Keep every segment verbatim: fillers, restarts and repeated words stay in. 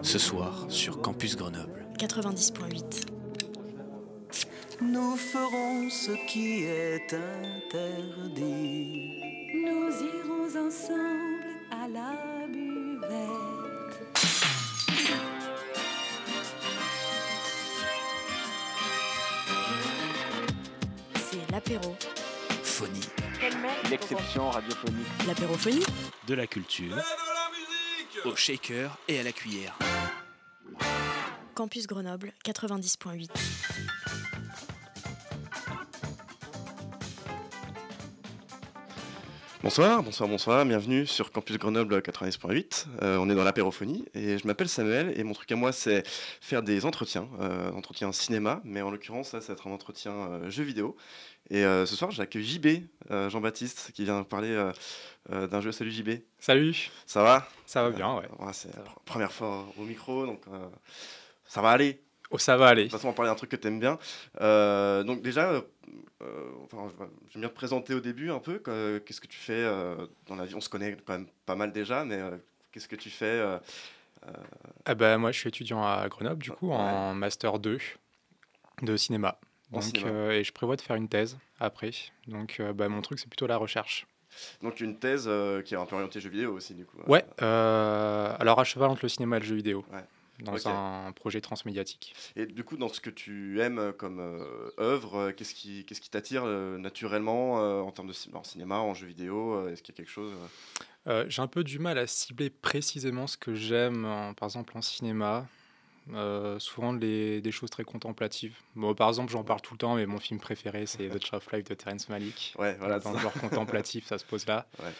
ce soir sur Campus Grenoble. quatre-vingt-dix point huit. Nous ferons ce qui est interdit. Nous irons ensemble à la buvette. C'est l'apéro. Phonie. L'exception radiophonique. L'apérophonie. De la culture. Au shaker et à la cuillère. Campus Grenoble, quatre-vingt-dix point huit. Bonsoir, bonsoir, bonsoir, bienvenue sur Campus Grenoble quatre-vingt-dix point huit. Euh, on est dans l'apérophonie et je m'appelle Samuel et mon truc à moi c'est faire des entretiens, euh, entretiens cinéma, mais en l'occurrence là ça va être un entretien euh, jeu vidéo. Et euh, ce soir j'accueille J B, euh, Jean-Baptiste, qui vient parler euh, euh, d'un jeu. Salut J B. Salut. Ça va ? Ça va bien, ouais. Euh, ouais c'est la pr- première fois au micro, donc euh, ça va aller. Oh, ça va De aller. toute façon on va parler d'un truc que t'aimes bien. Euh, donc déjà... Euh, Euh, enfin, j'aime bien te présenter au début un peu. Que, qu'est-ce que tu fais euh, dans la vie ? On se connaît quand même pas mal déjà, mais euh, qu'est-ce que tu fais euh, euh... Ah bah, moi, je suis étudiant à Grenoble, du coup, Ouais. en Master deux de cinéma. En Donc, cinéma. euh, et je prévois de faire une thèse après. Donc, euh, bah, mon truc, c'est plutôt la recherche. Donc une thèse euh, qui est un peu orientée jeux vidéo aussi, du coup. Ouais, euh, alors à cheval entre le cinéma et le jeu vidéo. Ouais. Dans Ok. un projet transmédiatique. Et du coup, dans ce que tu aimes comme euh, œuvre, euh, qu'est-ce qui, qu'est-ce qui t'attire euh, naturellement euh, en termes de ci- en cinéma, en jeu vidéo euh, Est-ce qu'il y a quelque chose euh... Euh, j'ai un peu du mal à cibler précisément ce que j'aime, en- par exemple en cinéma. Euh, souvent les, des choses très contemplatives. Bon, par exemple, j'en parle tout le temps, mais mon film préféré, c'est The Tree of Life de Terrence Malick. Ouais, voilà. Dans c'est le ça. genre contemplatif, ça se pose là. Ouais.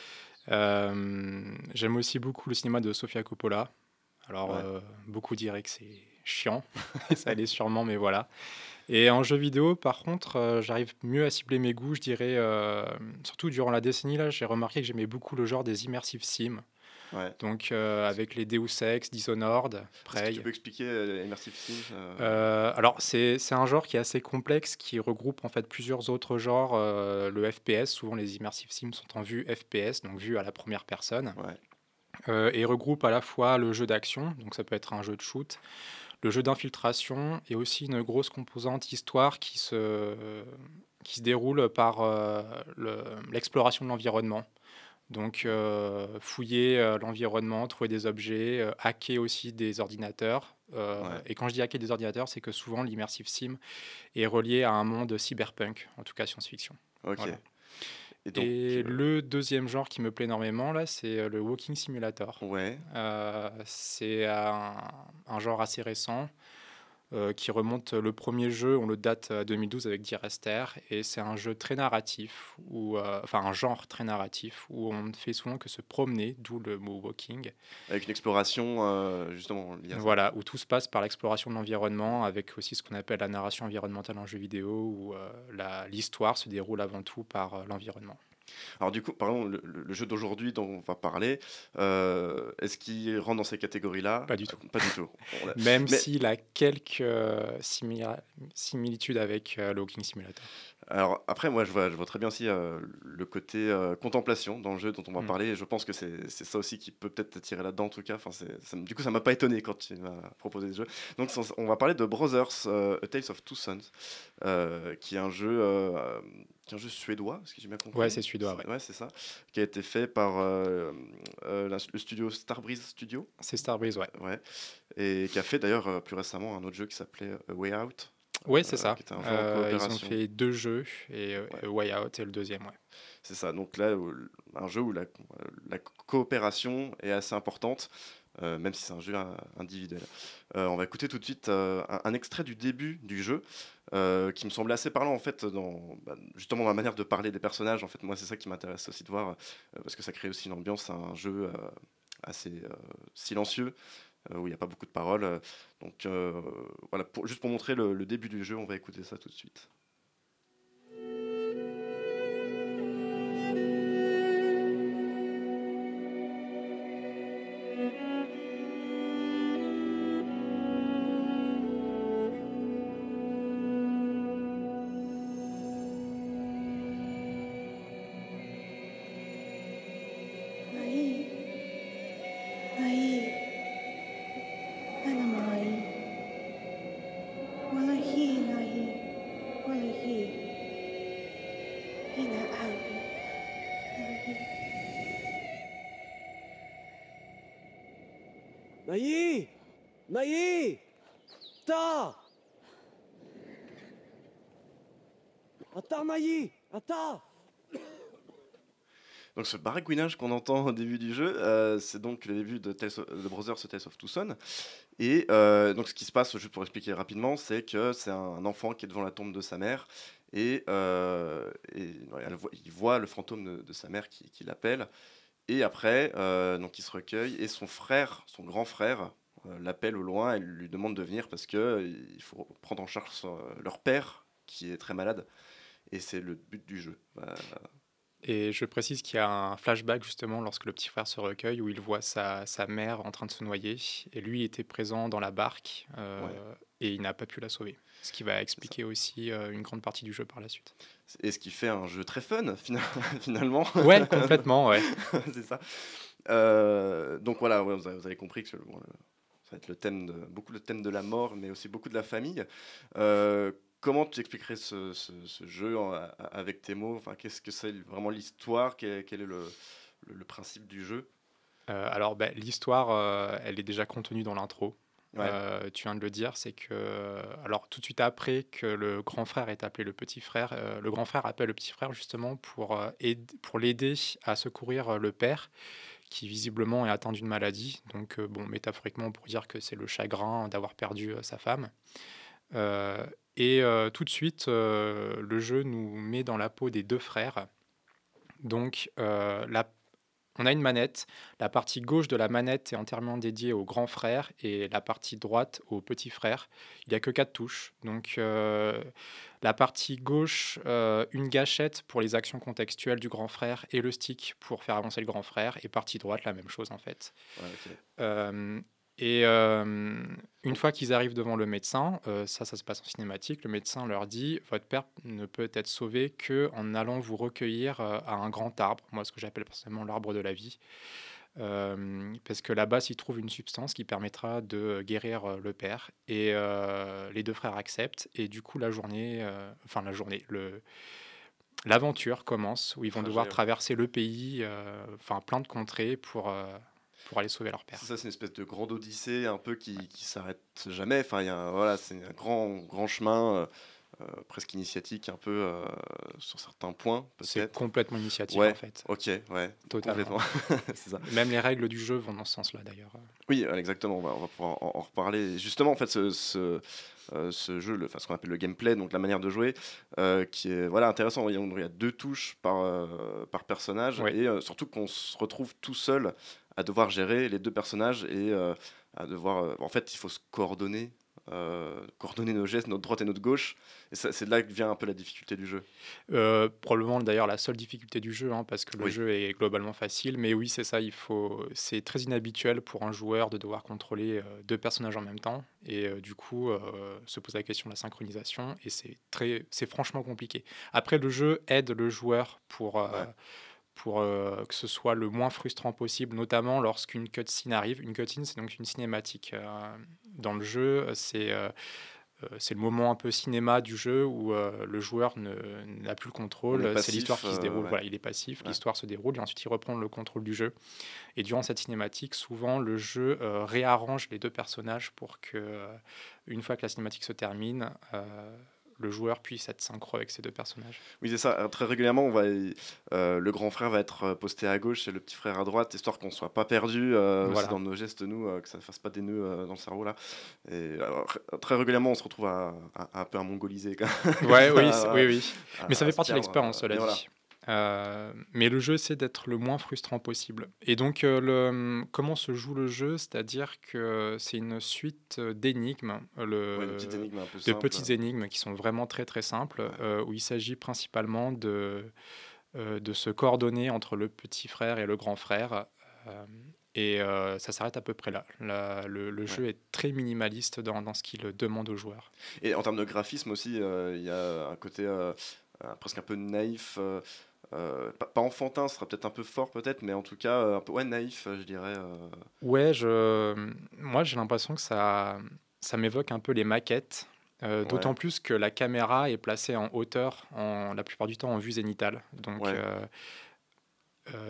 Euh, j'aime aussi beaucoup le cinéma de Sofia Coppola. Alors, Ouais. euh, beaucoup diraient que c'est chiant, et ça l'est sûrement, mais voilà. Et en jeu vidéo, par contre, euh, j'arrive mieux à cibler mes goûts, je dirais, euh, surtout durant la décennie, là, j'ai remarqué que j'aimais beaucoup le genre des immersive sims. Ouais. Donc, euh, avec les Deus Ex, Dishonored, Est-ce que Prey. tu peux expliquer euh, Immersive Sims euh... Euh, alors, c'est, c'est un genre qui est assez complexe, qui regroupe en fait plusieurs autres genres. Euh, le F P S, souvent les immersive sims sont en vue F P S, donc vue à la première personne. Ouais. Euh, et regroupe à la fois le jeu d'action, donc ça peut être un jeu de shoot, le jeu d'infiltration et aussi une grosse composante histoire qui se, qui se déroule par euh, le- l'exploration de l'environnement. Donc euh, fouiller euh, l'environnement, trouver des objets, euh, hacker aussi des ordinateurs. Euh, Ouais. Et quand je dis hacker des ordinateurs, c'est que souvent l'immersive sim est relié à un monde cyberpunk, en tout cas science-fiction. Ok. Voilà. Et donc. Et euh, le deuxième genre qui me plaît énormément, là, c'est euh, le walking simulator. Ouais. Euh, c'est un, un genre assez récent euh, qui remonte. Le premier jeu, on le date à deux mille douze avec Dear Esther, et c'est un jeu très narratif, ou euh, enfin un genre très narratif où on ne fait souvent que se promener, d'où le mot walking. Avec une exploration euh, justement liée à ça. Voilà, où tout se passe par l'exploration de l'environnement, avec aussi ce qu'on appelle la narration environnementale en jeu vidéo, où euh, la- l'histoire se déroule avant tout par euh, l'environnement. Alors du coup, par exemple, le, le- le jeu d'aujourd'hui dont on va parler, euh, est-ce qu'il rentre dans ces catégories-là ? Pas du tout. Euh, Pas du tout. On l'a- Même Mais- s'il a quelques euh, simila- similitudes avec euh, le Walking Simulator. Alors après, moi, je vois, je vois très bien aussi euh, le côté euh, contemplation dans le jeu dont on va Mm. parler. Et je pense que c'est c'est ça aussi qui peut peut-être t'attirer là-dedans, en tout cas. Enfin, c'est- ça m- du coup, ça m'a pas étonné quand tu m'as proposé ce jeu. Donc, sans- on va parler de Brothers, euh, A Tales of Two Sons, euh, qui est un jeu, euh, qui est un jeu suédois, est-ce que j'ai bien compris ? Ouais, c'est suédois, ouais. Ouais, c'est ça. Qui a été fait par euh, euh, la- le studio Starbreeze Studio. C'est Starbreeze, ouais. Ouais. Et qui a fait d'ailleurs euh, plus récemment un autre jeu qui s'appelait A Way Out. Ouais, c'est Euh, ça. qui était un jeu en Euh, ils ont coopération. fait deux jeux, et euh, Ouais. Way Out est le deuxième, ouais. C'est ça. Donc là, où- un jeu où la, la coopération est assez importante, euh, même si c'est un jeu euh, individuel. Euh, on va écouter tout de suite euh, un, un extrait du début du jeu, euh, qui me semblait assez parlant en fait dans bah, justement ma manière de parler des personnages. En fait, moi, c'est ça qui m'intéresse aussi de voir, euh, parce que ça crée aussi une ambiance. C'est un jeu euh, assez euh, silencieux, euh, où il n'y a pas beaucoup de paroles. euh, donc euh, voilà, pour- juste pour montrer le, le début du jeu, on va écouter ça tout de suite. Aïe. Aïe. Naïe Naïe Ta Attends, Naïe Attends. Donc ce baragouinage qu'on entend au début du jeu, euh, c'est donc le début de, Tales of, de Brothers Tales of Tucson. Et euh, donc ce qui se passe, juste pour expliquer rapidement, c'est que c'est un enfant qui est devant la tombe de sa mère et, euh, et elle voit, il voit le fantôme de, de sa mère qui, qui l'appelle. Et après, euh, donc il se recueille et son frère, son grand frère, euh, l'appelle au loin et lui demande de venir parce que euh, il faut prendre en charge son, leur père qui est très malade. Et c'est le but du jeu. Euh, Et je précise qu'il y a un flashback justement lorsque le petit frère se recueille où il voit sa, sa mère en train de se noyer et lui était présent dans la barque euh, Ouais. et il n'a pas pu la sauver. Ce qui va expliquer aussi euh, une grande partie du jeu par la suite. Et ce qui fait un jeu très fun fina- finalement. Ouais, complètement, ouais. C'est ça. Euh, donc voilà, ouais, vous, avez, vous avez compris que bon, le- ça va être le thème de, beaucoup le thème de la mort, mais aussi beaucoup de la famille. Euh, Comment tu expliquerais ce, ce, ce jeu en- a- avec tes mots? Enfin, qu'est-ce que c'est vraiment l'histoire? Quel, quel est le, le, le principe du jeu? Euh, alors, ben, l'histoire, euh, elle est déjà contenue dans l'intro. Ouais. Euh, tu viens de le dire, c'est que, alors tout de suite après que le grand frère est appelé le petit frère, euh, le grand frère appelle le petit frère justement pour, euh, aide- pour l'aider à secourir euh, le père qui visiblement est atteint d'une maladie. Donc, euh, bon, métaphoriquement, on pourrait dire que c'est le chagrin d'avoir perdu euh, sa femme. Euh, et euh, tout de suite, euh, le jeu nous met dans la peau des deux frères. Donc, euh, la on a une manette. La partie gauche de la manette est entièrement dédiée au grand frère et la partie droite au petit frère. Il n'y a que quatre touches. Donc, euh, la partie gauche, euh, une gâchette pour les actions contextuelles du grand frère et le stick pour faire avancer le grand frère. Et partie droite, la même chose en fait. Ouais, ok. Euh, et euh, une fois qu'ils arrivent devant le médecin, euh, ça, ça se passe en cinématique, le médecin leur dit « Votre père ne peut être sauvé qu'en allant vous recueillir euh, à un grand arbre », moi ce que j'appelle personnellement l'arbre de la vie, euh, parce que là-bas s'y trouve une substance qui permettra de guérir euh, le père. Et euh, les deux frères acceptent, et du coup la journée, euh, enfin la journée, le... l'aventure commence, où ils vont Trajet, devoir ouais. traverser le pays, euh, enfin plein de contrées pour... euh, pour aller sauver leur père. C'est ça, c'est une espèce de grande odyssée un peu qui, qui s'arrête jamais. Enfin, il y a un- voilà, c'est un grand, grand chemin, euh, euh, presque initiatique, un peu euh, sur certains points, C'est peut-être. complètement initiatique Ouais. en fait. Ok, ouais, Totalement. complètement. C'est ça. Même les règles du jeu vont dans ce sens-là d'ailleurs. Oui, euh, exactement. On va, on va pouvoir en, en reparler. Et justement, en fait, ce, ce, euh, ce jeu, le, enfin, ce qu'on appelle le gameplay, donc la manière de jouer, euh, qui est voilà intéressant. Il y a, il y a deux touches par euh, par personnage, Oui. et euh, surtout qu'on se retrouve tout seul à devoir gérer les deux personnages et euh, à devoir. euh, en fait, il faut se coordonner. Euh, coordonner nos gestes, notre droite et notre gauche, et ça, c'est de là que vient un peu la difficulté du jeu. Euh, probablement d'ailleurs la seule difficulté du jeu, hein, parce que le Oui. jeu est globalement facile, mais oui c'est ça, il faut, c'est très inhabituel pour un joueur de devoir contrôler euh, deux personnages en même temps, et euh, du coup euh, se pose la question de la synchronisation, et c'est très, c'est franchement compliqué. Après le jeu aide le joueur pour euh, Ouais. pour euh, que ce soit le moins frustrant possible, notamment lorsqu'une cutscene arrive. Une cutscene, c'est donc une cinématique. Euh, dans le jeu, c'est euh, euh, c'est le moment un peu cinéma du jeu où euh, le joueur ne, n'a plus le On est contrôle. C'est passif, l'histoire qui se euh, déroule. ouais. Voilà, il est passif, Ouais. l'histoire se déroule et ensuite il reprend le contrôle du jeu. Et durant cette cinématique, souvent le jeu euh, réarrange les deux personnages pour que, euh, une fois que la cinématique se termine, euh, le joueur puisse être synchro avec ces deux personnages. Oui, c'est ça. Euh, Très régulièrement, on va, euh, le grand frère va être euh, posté à gauche et le petit frère à droite, histoire qu'on soit pas perdu euh, Voilà. aussi dans nos gestes, nous, euh, que ça ne fasse pas des nœuds euh, dans le cerveau là. Et alors, r- très régulièrement, on se retrouve à, à- à un peu à mongoliser. Quand même. Ouais, oui, À- c'est- oui, oui. à- Mais ça à fait se partie de perdre, l'expérience, euh, cela mais dit. voilà. Euh, mais le jeu, c'est d'être le moins frustrant possible. Et donc, euh, le, comment se joue le jeu? C'est-à-dire que c'est une suite euh, d'énigmes, euh, le, Ouais, une petite énigme un peu de simple. petites énigmes qui sont vraiment très très simples, euh, où il s'agit principalement de, euh, de se coordonner entre le petit frère et le grand frère. euh, et euh, ça s'arrête à peu près là. La- le le Ouais. jeu est très minimaliste dans, dans ce qu'il demande aux joueurs. Et en termes de graphisme aussi, euh, il y a un côté euh, euh, presque un peu naïf. euh, euh, pas, pas enfantin, ce sera peut-être un peu fort peut-être, mais en tout cas euh, un peu ouais, naïf, euh, je dirais. euh. Ouais, je... moi j'ai l'impression que ça, ça m'évoque un peu les maquettes, euh, d'autant Ouais. plus que la caméra est placée en hauteur, en, la plupart du temps en vue zénitale. Donc Ouais. euh, euh,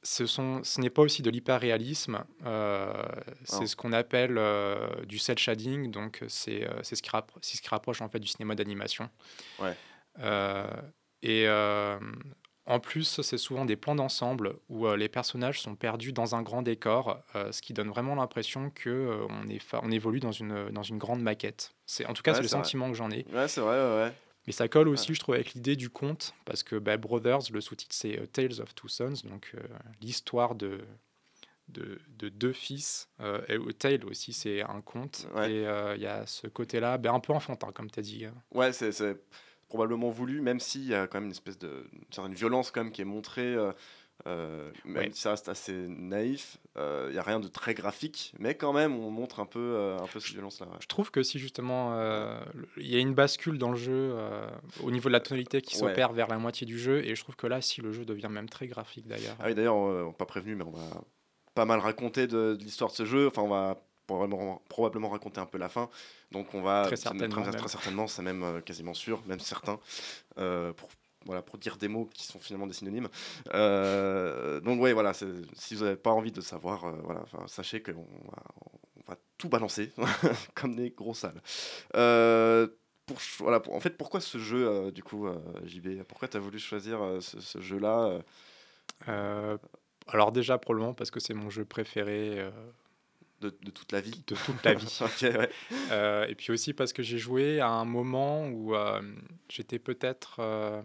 ce, sont, ce n'est pas aussi de l'hyperréalisme, euh, c'est Non. ce qu'on appelle euh, du cel shading, donc c'est, euh, c'est, ce qui rappro- c'est ce qui rapproche en fait du cinéma d'animation. Ouais. Euh, et euh, en plus, c'est souvent des plans d'ensemble où euh, les personnages sont perdus dans un grand décor, euh, ce qui donne vraiment l'impression qu'on euh, on est fa- on évolue dans une, dans une grande maquette. C'est, en tout cas, Ouais, c'est le c'est vrai. sentiment que j'en ai. Ouais, c'est vrai, ouais, ouais. Mais ça colle aussi, je trouve, avec l'idée du conte, parce que bah, Brothers, le sous-titre, c'est euh, Tales of Two Sons, donc euh, l'histoire de, de, de deux fils. Euh, et euh, Tale aussi, c'est un conte. Ouais. Et euh, il y a ce côté-là, bah, un peu enfantin, comme tu as dit. Ouais, c'est, c'est probablement voulu, même s'il y a quand même une espèce de une certaine violence quand même qui est montrée, euh, euh, même Ouais. si ça reste assez naïf. Il n'y a rien de très graphique, mais quand même, on montre un peu, euh, un peu cette violence-là. Ouais. Je trouve que si justement euh, le- il y a une bascule dans le jeu euh, au niveau de la tonalité qui Ouais. s'opère vers la moitié du jeu, et je trouve que là, si le jeu devient même très graphique d'ailleurs. Ah oui, d'ailleurs, euh, on n'a pas prévenu, mais on va pas mal raconter de, de l'histoire de ce jeu. Enfin, on va probablement, probablement raconter un peu la fin. Donc, on va Très c'est- certainement, très, même. très certainement, c'est même euh, quasiment sûr, même certain, euh, pour voilà, pour dire des mots qui sont finalement des synonymes. Euh, donc ouais, voilà, c'est- si vous n'avez pas envie de savoir, euh, voilà, enfin, sachez qu'on va, on va tout balancer comme des gros salles. Euh, pour, ch- voilà, pour- en fait, pourquoi ce jeu, euh, du coup, euh, J B? Pourquoi tu as voulu choisir euh, ce, ce jeu-là euh, Euh, alors déjà, probablement parce que c'est mon jeu préféré euh, de, de toute la vie? de toute la vie. Ok, ouais. Euh, et puis aussi parce que j'ai joué à un moment où euh, j'étais peut-être... euh,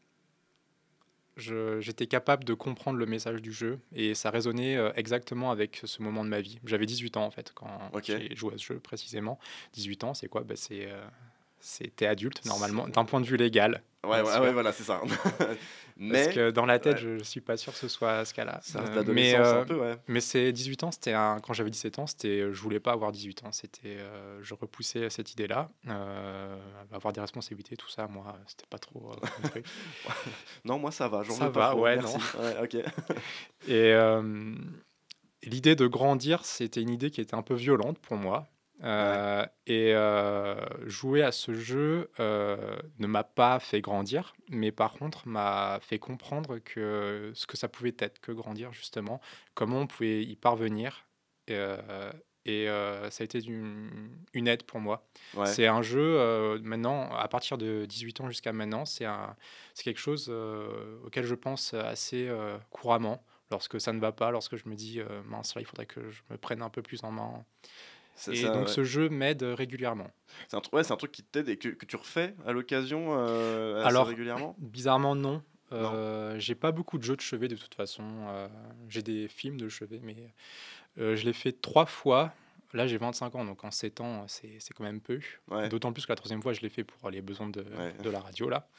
je- j'étais capable de comprendre le message du jeu et ça résonnait euh, exactement avec ce moment de ma vie. J'avais dix-huit ans en fait quand Ok. j'ai joué à ce jeu précisément. dix-huit ans, c'est quoi? Bah, c'est, euh, c'est- t'es adulte normalement, d'un point de vue légal. Ouais, bien ouais, sûr. ouais, voilà, c'est ça. Mais Parce que dans la tête, ouais. je ne suis pas sûr que ce soit à ce cas-là. ça reste Euh, de mais, l'adolescence euh, un peu, ouais. mais c'est dix-huit ans, c'était un, quand j'avais dix-sept ans, c'était, je voulais pas avoir dix-huit ans. C'était, euh, je repoussais cette idée-là. Euh, avoir des responsabilités, tout ça, moi, c'était pas trop euh, mon truc. Non, moi ça va, j'en Ça veux pas va, trop, ouais, merci. non. Ouais, ok. Et euh, l'idée de grandir, c'était une idée qui était un peu violente pour moi. Euh, Et euh, jouer à ce jeu euh, ne m'a pas fait grandir, mais par contre m'a fait comprendre que ce que ça pouvait être que grandir justement, comment on pouvait y parvenir. Euh, et euh, ça a été une, une aide pour moi. Ouais. C'est un jeu euh, maintenant, à partir de dix-huit ans jusqu'à maintenant, c'est un, c'est quelque chose euh, auquel je pense assez euh, couramment. Lorsque ça ne va pas, lorsque je me dis euh, mince, là il faudrait que je me prenne un peu plus en main. C'est Et ça, donc ouais. ce jeu m'aide régulièrement. C'est un, tru- ouais, c'est un truc qui t'aide et que, que tu refais à l'occasion euh, assez Alors, régulièrement. Bizarrement, non. Euh, j'ai pas beaucoup de jeux de chevet de toute façon. Euh, j'ai des films de chevet, mais euh, je l'ai fait trois fois. Là, j'ai vingt-cinq ans, donc en sept ans, c'est, c'est quand même peu. Ouais. D'autant plus que la troisième fois, je l'ai fait pour les besoins de, Ouais. de la radio, là.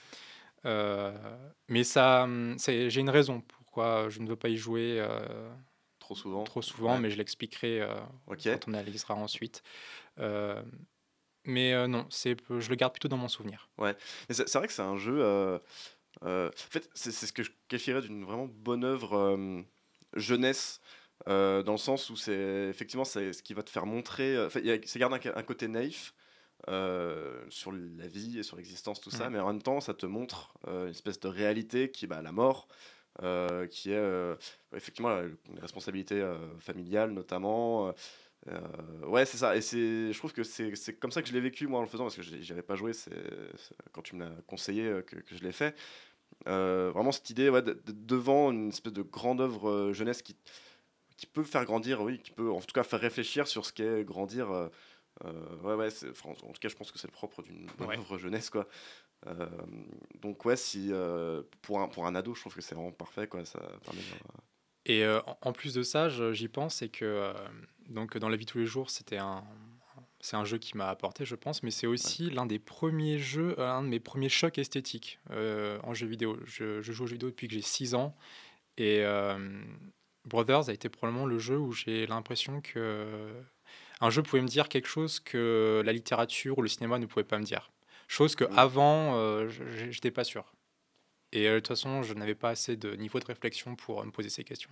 Euh, mais ça, hum, c'est, j'ai une raison pourquoi je ne veux pas y jouer euh, Trop souvent. trop souvent, Ouais. mais je l'expliquerai euh, Ok. quand on analysera ensuite. Euh, mais euh, non, c'est, je le garde plutôt dans mon souvenir. Mais c'est, c'est vrai que c'est un jeu. euh, euh, en fait, c'est, c'est ce que je qualifierais d'une vraiment bonne œuvre euh, jeunesse. euh, dans le sens où c'est effectivement c'est ce qui va te faire montrer. euh, Enfin, il y a- ça garde un, un côté naïf euh, sur la vie et sur l'existence, tout ça, Mhm. mais en même temps, ça te montre euh, une espèce de réalité qui est bah, la mort, euh, qui est euh, effectivement la- les responsabilités euh, familiales notamment. euh, euh, ouais, c'est ça. Et c'est, je trouve que c'est, c'est comme ça que je l'ai vécu moi en le faisant parce que j'y avais pas joué. C'est, c'est quand tu me l'as conseillé euh, que, que je l'ai fait. Euh, vraiment cette idée ouais, de- de- devant une espèce de grande œuvre euh, jeunesse qui, qui peut faire grandir, oui, qui peut en tout cas faire réfléchir sur ce qu'est grandir. euh, euh, ouais, ouais, c'est, enfin, en tout cas, je pense que c'est le propre d'une bonne Ouais. œuvre jeunesse, quoi. Euh, donc ouais, si euh, pour un pour un ado, je trouve que c'est vraiment parfait, quoi. Ça permet de- Et euh, en- en plus de ça, je- j'y pense, c'est que euh, donc dans la vie de tous les jours, c'était un, c'est un jeu qui m'a apporté, je pense, mais c'est aussi l'un des premiers jeux, euh, un de mes premiers chocs esthétiques euh, en jeu vidéo. Je, je joue aux jeux vidéo depuis que j'ai six ans et euh, Brothers a été probablement le jeu où j'ai l'impression que un jeu pouvait me dire quelque chose que la littérature ou le cinéma ne pouvaient pas me dire. Chose que Mm. avant, euh, je n'étais pas sûr. Et euh, de toute façon, je n'avais pas assez de niveau de réflexion pour euh, me poser ces questions.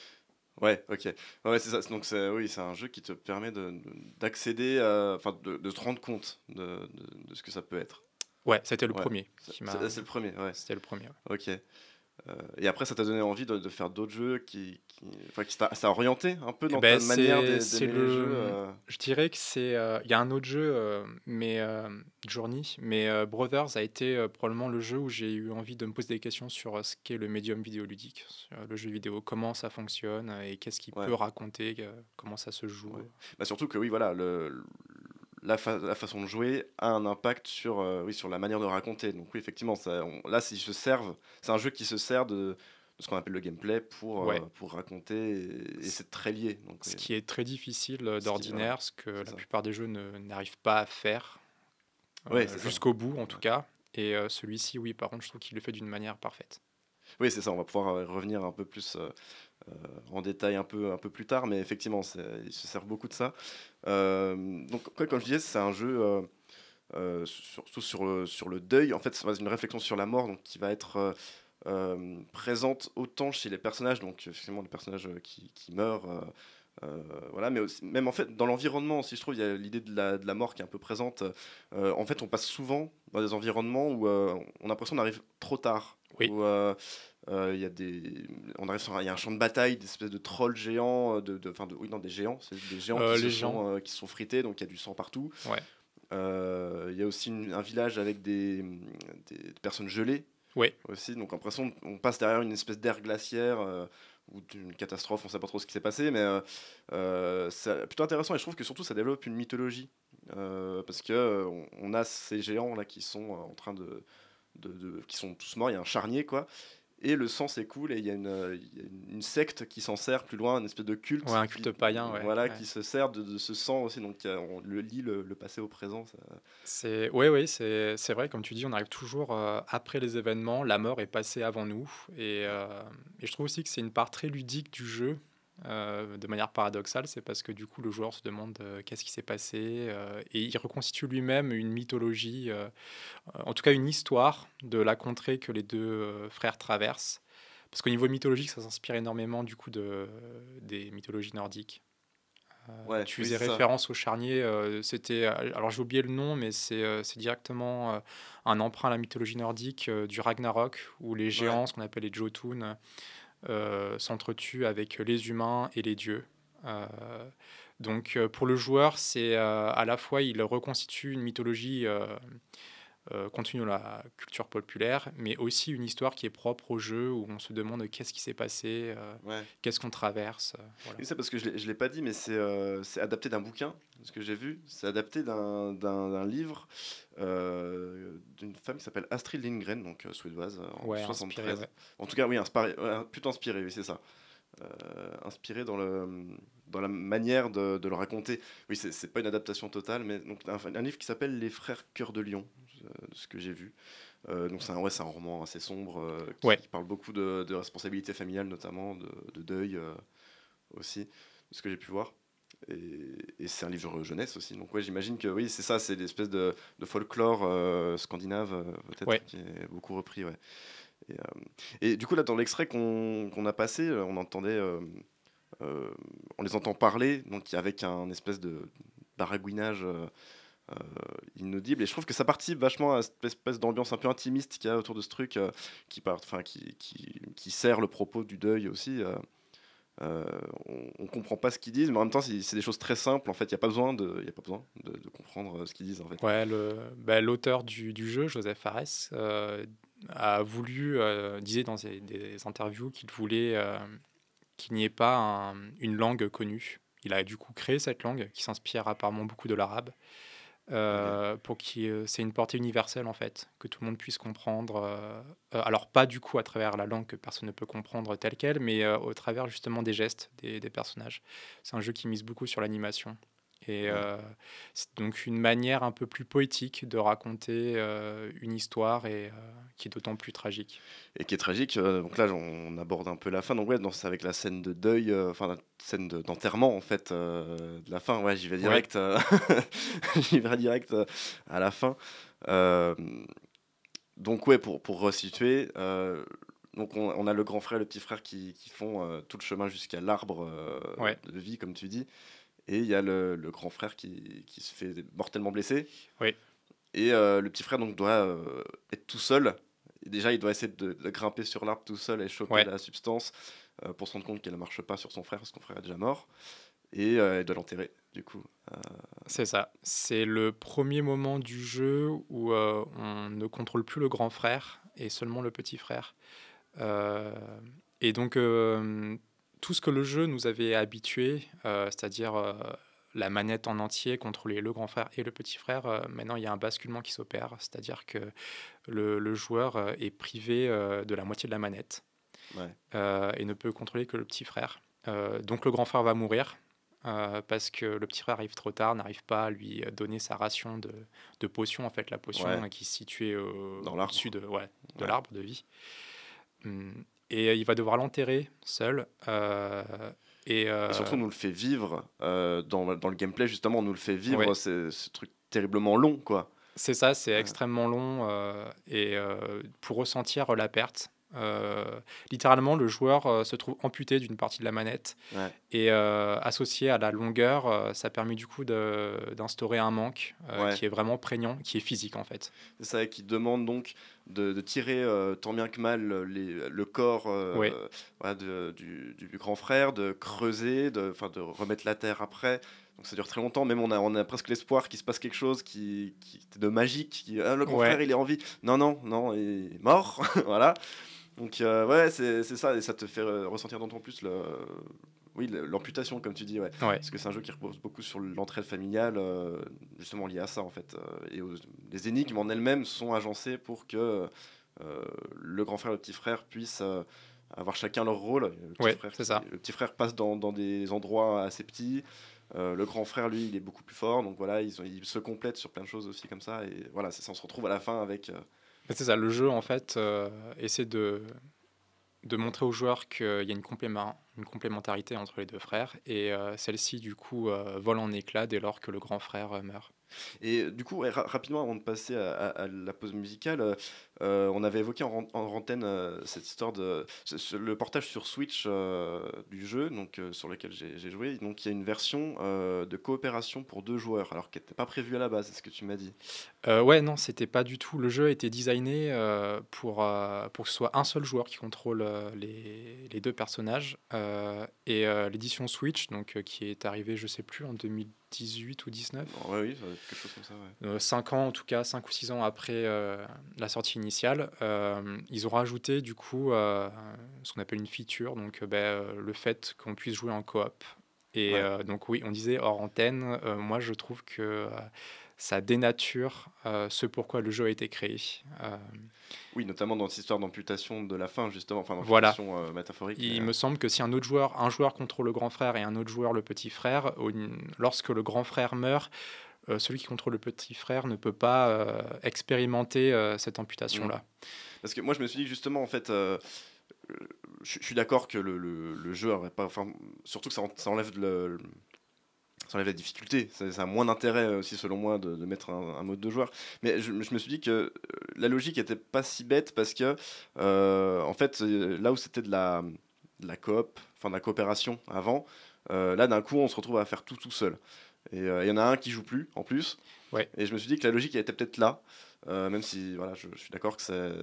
Ouais, ok. Ouais, ouais, c'est ça. Donc c'est oui, c'est un jeu qui te permet de, de- d'accéder, à- enfin de, de te rendre compte de, de, de ce que ça peut être. Ouais, c'était le Ouais. premier. C'est, qui m'a- c'est- c'est le premier, ouais. C'était le premier. ouais. Ok. Euh, et après, ça t'a donné envie de, de faire d'autres jeux qui, qui, enfin, qui t'a, ça a orienté un peu dans Ben, ta manière c'est, d'aimer c'est les le, jeux. euh. je dirais que c'est, euh, il y a un autre jeu, euh, mais euh, Journey, mais euh, Brothers a été euh, probablement le jeu où j'ai eu envie de me poser des questions sur euh, ce qu'est le médium vidéoludique, sur le jeu vidéo, comment ça fonctionne euh, et qu'est-ce qu'il Ouais. peut raconter, euh, comment ça se joue. Ouais. Bah, surtout que oui, voilà, le, le- la, fa- la façon de jouer a un impact sur, euh, oui, sur la manière de raconter. Donc oui, effectivement, ça, on- là, s'ils se servent, c'est un jeu qui se sert de, de ce qu'on appelle le gameplay pour, Ouais. euh, pour raconter, et, et c'est très lié. Donc, Ce oui, qui est très difficile euh, qui- d'ordinaire, voilà, ce que c'est la ça. plupart des jeux ne- n'arrivent pas à faire, euh, Ouais, c'est ça. jusqu'au bout en tout Ouais. cas. Et euh, celui-ci, oui, par contre, je trouve qu'il le fait d'une manière parfaite. Oui, c'est ça, on va pouvoir euh, revenir un peu plus euh, euh, en détail un peu, un peu plus tard, mais effectivement, c'est- il se sert beaucoup de ça. Euh, donc, quoi, comme je disais, c'est un jeu euh, euh, surtout sur le, sur le deuil, en fait, c'est une réflexion sur la mort, donc qui va être euh, euh, présente autant chez les personnages, donc effectivement les personnages euh, qui, qui meurent, euh, euh, voilà, mais aussi, même en fait dans l'environnement aussi, je trouve, il y a l'idée de la, de la mort qui est un peu présente. Euh, en fait, on passe souvent dans des environnements où euh, on a l'impression qu'on arrive trop tard. Oui. Où, euh, euh, il y a des, on arrive sur un- il y a un champ de bataille, des espèces de trolls géants, de, de, enfin de, oui, non, des géants, c'est des géants Euh, qui, se les sont, géants. euh, qui sont frités, donc il y a du sang partout. Ouais. Euh, Il y a aussi une- un village avec des, des, des personnes gelées Oui. aussi, donc l'impression on passe derrière une espèce d'ère glaciaire euh, ou d'une catastrophe, on sait pas trop ce qui s'est passé, mais euh, euh, c'est plutôt intéressant, et je trouve que surtout ça développe une mythologie, euh, parce que euh, on, on a ces géants là qui sont euh, en train de, de, de- qui sont tous morts, il y a un charnier quoi, et le sang s'écoule, et il y a une, euh, il y a une secte qui s'en sert plus loin, une espèce de culte, Ouais, un qui- culte païen, ouais, voilà, ouais. qui se sert de, de ce sang aussi, donc euh, on le lit le, le passé au présent. Ça... C'est, oui, oui, c'est, c'est vrai, comme tu dis, on arrive toujours euh, après les événements, la mort est passée avant nous. Et, euh, et je trouve aussi que c'est une part très ludique du jeu, euh, de manière paradoxale, c'est parce que du coup, le joueur se demande euh, qu'est-ce qui s'est passé, euh, et il reconstitue lui-même une mythologie, euh, en tout cas une histoire de la contrée que les deux euh, frères traversent. Parce qu'au niveau mythologique, ça s'inspire énormément du coup de, des mythologies nordiques. Euh, Ouais, tu oui, faisais c'est ça. référence au charnier, euh, c'était, euh, alors j'ai oublié le nom, mais c'est euh, c'est directement euh, un emprunt à la mythologie nordique euh, du Ragnarok, où les géants, ce qu'on appelle les Jotun, euh, s'entretuent avec les humains et les dieux. Euh, donc euh, pour le joueur, c'est euh, à la fois il reconstitue une mythologie euh, euh, continue dans la culture populaire, mais aussi une histoire qui est propre au jeu, où on se demande qu'est-ce qui s'est passé, euh, Ouais. qu'est-ce qu'on traverse. euh, voilà. Oui, c'est parce que je ne l'ai pas dit, mais c'est euh, c'est adapté d'un bouquin, ce que j'ai vu. C'est adapté d'un d'un- d'un livre euh, d'une femme qui s'appelle Astrid Lindgren, donc euh, suédoise, euh, en Ouais, soixante-treize. inspiré, ouais. En tout cas, oui, inspiré, ouais, plutôt inspiré, oui, c'est ça. Euh, inspiré dans, le, dans la manière de, de le raconter. Oui, c'est c'est pas une adaptation totale, mais donc, un, un livre qui s'appelle Les Frères Cœur de Lion, euh, de ce que j'ai vu. Euh, donc c'est un, ouais, c'est un roman assez sombre euh, qui, Ouais. qui parle beaucoup de, de responsabilité familiale, notamment, de, de deuil euh, aussi, de ce que j'ai pu voir. Et, et c'est un livre jeunesse aussi. Donc ouais, j'imagine que oui, c'est ça, c'est l'espèce de, de folklore euh, scandinave, euh, peut-être, Ouais. qui est beaucoup repris. Ouais. Et, euh, et du coup, là, dans l'extrait qu'on qu'on a passé, euh, on entendait, euh, euh, on les entend parler, donc avec un espèce de baragouinage euh, euh, inaudible. Et je trouve que ça participe vachement à cette espèce d'ambiance un peu intimiste qu'il y a autour de ce truc, euh, qui, part, enfin, qui, qui, qui sert le propos du deuil aussi. Euh, euh, on, on comprend pas ce qu'ils disent, mais en même temps, c'est c'est des choses très simples. En fait, il y a pas besoin de, il y a pas besoin de, de comprendre ce qu'ils disent. En fait. Ouais, le, bah, l'auteur du, du jeu, Joseph Fares, euh, a voulu, euh, disait dans des, des interviews qu'il voulait euh, qu'il n'y ait pas un- une langue connue. Il a du coup créé cette langue qui s'inspire apparemment beaucoup de l'arabe, euh, pour qu'il euh, c'est une portée universelle en fait, que tout le monde puisse comprendre. euh, euh, alors pas du coup à travers la langue que personne ne peut comprendre telle quelle, mais euh, au travers justement des gestes des, des personnages. C'est un jeu qui mise beaucoup sur l'animation. Et Ouais. euh, c'est donc une manière un peu plus poétique de raconter euh, une histoire, et euh, qui est d'autant plus tragique. Et qui est tragique. euh, donc là, j'en- on aborde un peu la fin. Donc ouais, dans- c'est avec la scène de deuil, euh, enfin la scène de- d'enterrement en fait, euh, de la fin. Ouais, j'y vais direct. euh, j'y vais direct euh, à la fin. Euh, donc ouais, pour pour resituer. euh, donc on, on a le grand frère et le petit frère qui, qui font euh, tout le chemin jusqu'à l'arbre euh, Ouais. de vie, comme tu dis. Et il y a le, le grand frère qui, qui se fait mortellement blessé. Oui. Et euh, le petit frère donc doit euh, être tout seul déjà, il doit essayer de, de grimper sur l'arbre tout seul et choper Ouais. la substance euh, pour se rendre compte qu'elle ne marche pas sur son frère, parce que son frère est déjà mort. Et euh, il doit l'enterrer, du coup. Euh, C'est ça. C'est le premier moment du jeu où euh, on ne contrôle plus le grand frère et seulement le petit frère. Euh, et donc, euh, tout ce que le jeu nous avait habitué, euh, c'est-à-dire euh, la manette en entier, contrôler le grand frère et le petit frère, euh, maintenant il y a un basculement qui s'opère, c'est-à-dire que le, le joueur euh, est privé euh, de la moitié de la manette ouais. euh, et ne peut contrôler que le petit frère. Euh, donc le grand frère va mourir. Euh, parce que le petit frère arrive trop tard, n'arrive pas à lui donner sa ration de, de potion, en fait, la potion Ouais. qui se situait euh, Dans l'arbre. au-dessus de, ouais, de Ouais. l'arbre de vie. Hum, Et il va devoir l'enterrer seul. euh, et, euh, Et surtout, on nous le fait vivre euh, dans, dans le gameplay, justement, on nous le fait vivre, Ouais. c'est ce truc terriblement long, quoi. c'est ça, c'est Ouais. extrêmement long. euh, et euh, pour ressentir la perte, euh, littéralement, le joueur euh, se trouve amputé d'une partie de la manette. Ouais. Et euh, associé à la longueur, euh, ça permet du coup de- d'instaurer un manque euh, Ouais. qui est vraiment prégnant, qui est physique en fait. C'est ça qui demande donc de, de tirer euh, tant bien que mal les- le corps euh, Ouais. euh, voilà, de- du, du grand frère, de creuser, de, enfin, de remettre la terre après. Donc ça dure très longtemps, même on a, on a presque l'espoir qu'il se passe quelque chose qui, qui de magique. Qui, ah, le grand Ouais. frère il est en vie. Non, non, non, il est mort. Voilà. Donc euh, ouais, c'est c'est ça, et ça te fait euh, ressentir d'autant plus le, oui, le- l'amputation, comme tu dis, ouais. Ouais. Parce que c'est un jeu qui repose beaucoup sur l'entraide familiale, euh, justement lié à ça en fait. Euh, et aux- les énigmes en elles-mêmes sont agencées pour que euh, le grand frère et le petit frère puissent euh, avoir chacun leur rôle. Le petit Ouais, frère, c'est qui- ça. le petit frère passe dans, dans des endroits assez petits. Euh, le grand frère, lui, il est beaucoup plus fort. Donc voilà, ils, ont- ils se complètent sur plein de choses aussi comme ça. Et voilà, c'est ça, on se retrouve à la fin avec. euh, Mais c'est ça, le jeu en fait euh, essaie de, de montrer aux joueurs qu'il y a une, complément, une complémentarité entre les deux frères et euh, celle-ci du coup euh, vole en éclats dès lors que le grand frère euh, meurt. Et euh, du coup, ouais, ra- rapidement, avant de passer à, à- à la pause musicale, euh, euh, on avait évoqué en, ran- en antenne euh, cette histoire de ce- ce- le portage sur Switch euh, du jeu, donc euh, sur lequel j'ai j'ai joué. Donc il y a une version euh, de coopération pour deux joueurs, alors qu'elle n'était pas prévue à la base, c'est ce que tu m'as dit. Euh, ouais, non, c'était pas du tout. Le jeu a été designé euh, pour, euh, pour que ce soit un seul joueur qui contrôle euh, les, les deux personnages. Euh, et euh, l'édition Switch, donc, euh, qui est arrivée, je sais plus, en deux mille dix-huit ou dix-neuf. Non, ouais, oui, ça doit être quelque chose comme ça. Ouais. Euh, cinq ans en tout cas, cinq ou six ans après euh, la sortie initiale, euh, ils ont rajouté du coup euh, ce qu'on appelle une feature, donc euh, ben, euh, le fait qu'on puisse jouer en coop. Et Ouais. euh, donc oui, on disait hors antenne, euh, moi je trouve que euh, ça dénature euh, ce pourquoi le jeu a été créé. Euh, Oui, notamment dans cette histoire d'amputation de la fin, justement, enfin Voilà. d'amputation euh, métaphorique. il mais, me semble que si un autre joueur, un joueur contrôle le grand frère et un autre joueur le petit frère, au- lorsque le grand frère meurt, euh, celui qui contrôle le petit frère ne peut pas euh, expérimenter euh, cette amputation-là. Parce que moi, je me suis dit que justement, en fait, euh, euh, je je suis d'accord que le, le, le jeu aurait pas. Enfin, surtout que ça, en- ça enlève le, le- ça enlève la difficulté. Ça, ça a moins d'intérêt aussi, selon moi, de, de mettre un, un mode de joueur. Mais je, je me suis dit que euh, la logique était pas si bête parce que, euh, en fait, euh, là où c'était de la, de la coop, enfin de la coopération avant, euh, là, d'un coup, on se retrouve à faire tout tout seul. Et il y en a un qui joue plus, en plus. Ouais. Et je me suis dit que la logique elle était peut-être là, euh, même si voilà, je, je suis d'accord que c'est,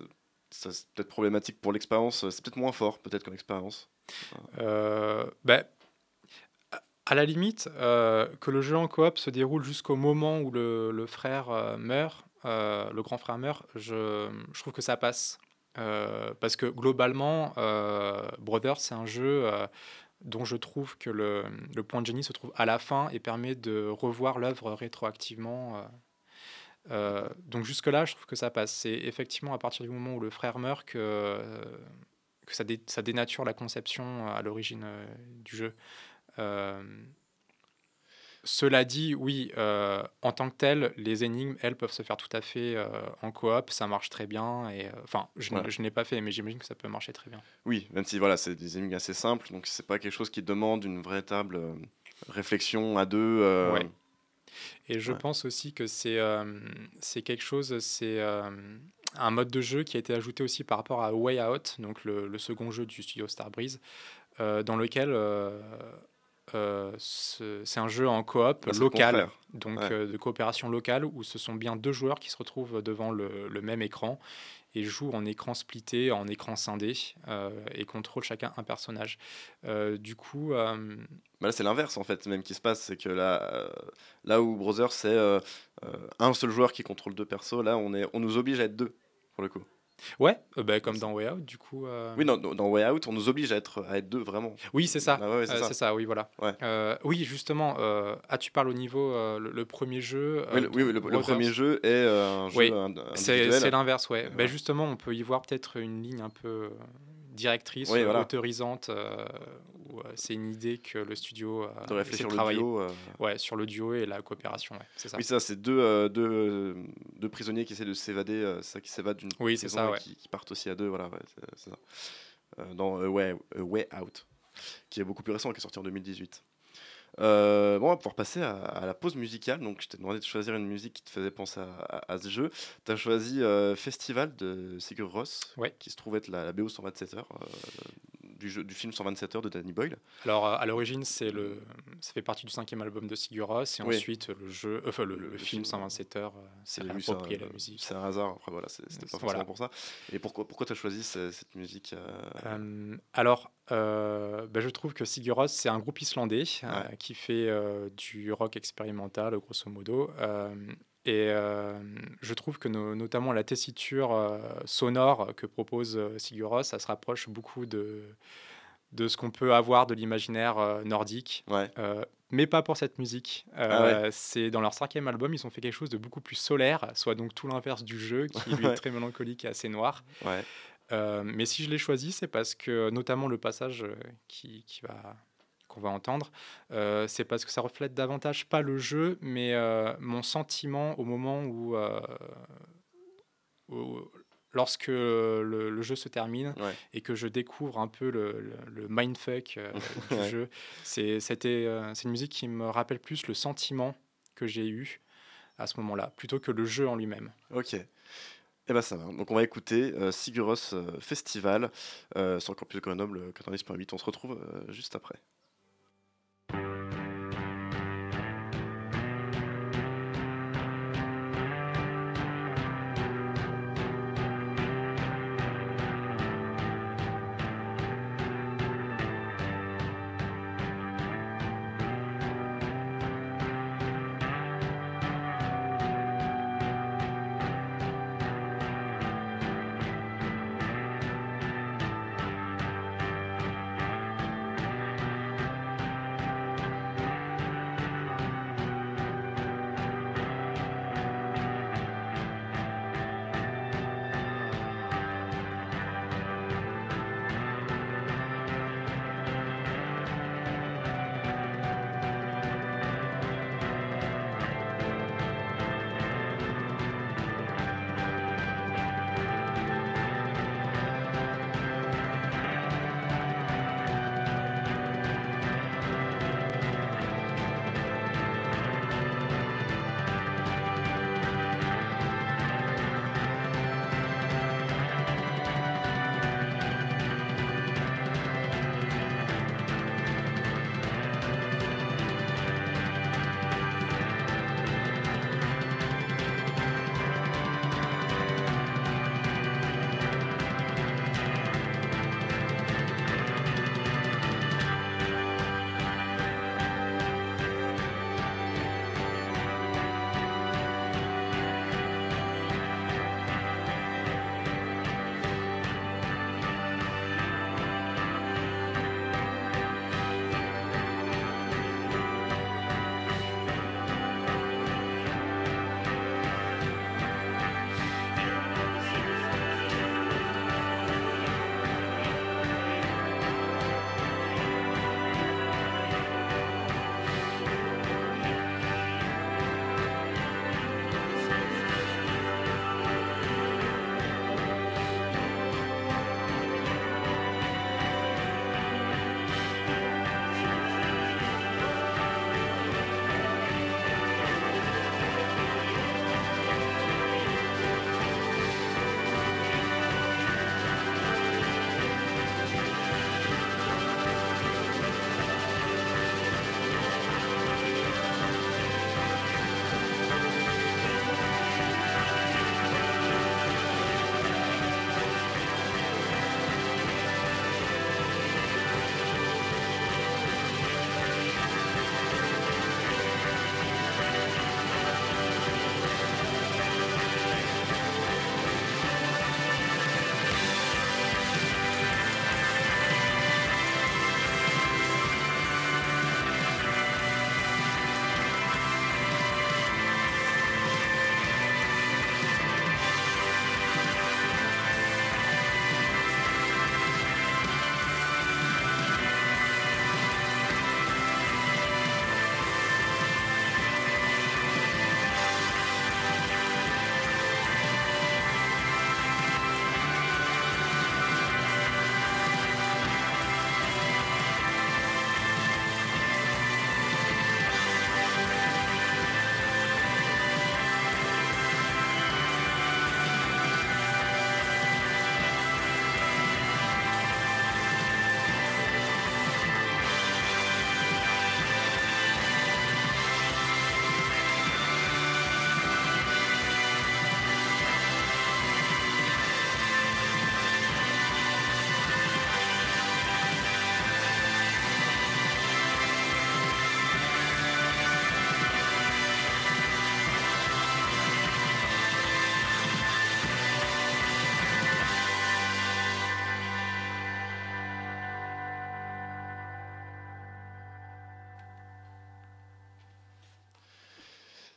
ça, c'est peut-être problématique pour l'expérience. C'est peut-être moins fort, peut-être, qu'en expérience. Euh, ben, à- à la limite, euh, que le jeu en coop se déroule jusqu'au moment où le, le frère euh, meurt, euh, le grand frère meurt, je, je trouve que ça passe. Euh, parce que globalement, euh, Brothers, c'est un jeu euh, dont je trouve que le, le point de génie se trouve à la fin et permet de revoir l'œuvre rétroactivement. euh. Euh, donc jusque-là, je trouve que ça passe. C'est effectivement à partir du moment où le frère meurt que, euh, que ça, dé- ça dénature la conception à l'origine euh, du jeu. Euh, cela dit, oui, euh, en tant que tel, les énigmes, elles, peuvent se faire tout à fait euh, en coop, ça marche très bien. Et, euh, enfin, je, n- Voilà. je n'ai pas fait, mais j'imagine que ça peut marcher très bien. Oui, même si voilà, c'est des énigmes assez simples, donc c'est pas quelque chose qui demande une véritable euh, réflexion à deux. euh, Ouais. Et je Ouais. pense aussi que c'est euh, c'est quelque chose, c'est euh, un mode de jeu qui a été ajouté aussi par rapport à Way Out, donc le, le second jeu du studio Starbreeze, euh, dans lequel euh, euh, ce- c'est un jeu en coop Ah, c'est le local, contraire. donc Ouais. euh, de coopération locale, où ce sont bien deux joueurs qui se retrouvent devant le, le même écran et jouent en écran splitté, en écran scindé, euh, et contrôlent chacun un personnage. Euh, du coup, euh, Bah là, c'est l'inverse en fait, même qui se passe, c'est que là, euh, là où Brother, c'est euh, euh, un seul joueur qui contrôle deux persos, là, on, est, on nous oblige à être deux, pour le coup. ouais, euh, bah, comme dans Way Out, du coup. euh, Oui, dans, dans dans Way Out, on nous oblige à être, à être deux, vraiment. Oui, c'est ça. Ah ouais, ouais, c'est Euh, ça. c'est ça, oui, voilà. Ouais. Euh, oui, justement, euh, ah, tu parles au niveau, euh, le, le premier jeu. Oui, euh, le, oui, oui, le- le Brothers. premier jeu est euh, un jeu Oui, ind- C'est individuel. c'est l'inverse, ouais. Et Bah, voilà. justement, on peut y voir peut-être une ligne un peu euh, directrice, Oui, euh, voilà. autorisante, euh, où euh, c'est une idée que le studio a de essaie réfléchir de le travailler. duo. euh, Ouais, sur le duo et la coopération, ouais, c'est ça. Oui, ça, c'est deux, euh, deux, euh, deux prisonniers qui essaient de s'évader, euh, ça, qui s'évadent d'une Oui, c'est prison ça, et ouais. qui, qui partent aussi à deux, voilà, ouais, c'est, c'est ça. Euh, dans euh, Way, euh, Way Out, qui est beaucoup plus récent, qui est sorti en deux mille dix-huit. Euh, bon, on va pouvoir passer à, à la pause musicale. Donc, je t'ai demandé de choisir une musique qui te faisait penser à, à- à ce jeu. Tu as choisi euh, Festival de Sigur Rós, Ouais. qui se trouve être la, la B O cent vingt-sept heures euh, du, jeu, du film cent vingt-sept heures de Danny Boyle. Alors, euh, à l'origine, c'est le, ça fait partie du cinquième album de Sigur Rós, et Oui. ensuite le jeu, euh, enfin le, Le- le le film film, cent vingt-sept heures, euh, c'est oui, c'est approprié un- la musique. C'est un hasard. Après, voilà, c'est- c'était pas Voilà. forcément pour ça. Et pourquoi, pourquoi tu as choisi ce- cette musique euh, Euh, alors, euh, bah, je trouve que Sigur Rós, c'est un groupe islandais euh, Ouais. qui fait euh, du rock expérimental, grosso modo. euh, et euh, je trouve que no- notamment la tessiture euh, sonore que propose euh, Sigur Rós, ça se rapproche beaucoup de, de ce qu'on peut avoir de l'imaginaire euh, nordique. Ouais. Euh, mais pas pour cette musique. Ah Euh, C'est dans leur cinquième album, ils ont fait quelque chose de beaucoup plus solaire, soit donc tout l'inverse du jeu, qui lui Ouais. est très mélancolique et assez noir. Ouais. Euh, mais si je l'ai choisi, c'est parce que, notamment le passage euh, qui, qui va, qu'on va entendre, euh, c'est parce que ça reflète davantage pas le jeu, mais euh, mon sentiment au moment où, euh, où- lorsque le, le jeu se termine Ouais. et que je découvre un peu le, le, le mindfuck euh, du Ouais. jeu. C'est, c'était, euh, c'est une musique qui me rappelle plus le sentiment que j'ai eu à ce moment-là, plutôt que le jeu en lui-même. Ok. Et ben ça va. Donc on va écouter euh, Sigur Rós euh, Festival euh, sur le campus de Grenoble euh, quatre-vingt-dix point huit. On se retrouve euh, juste après. Thank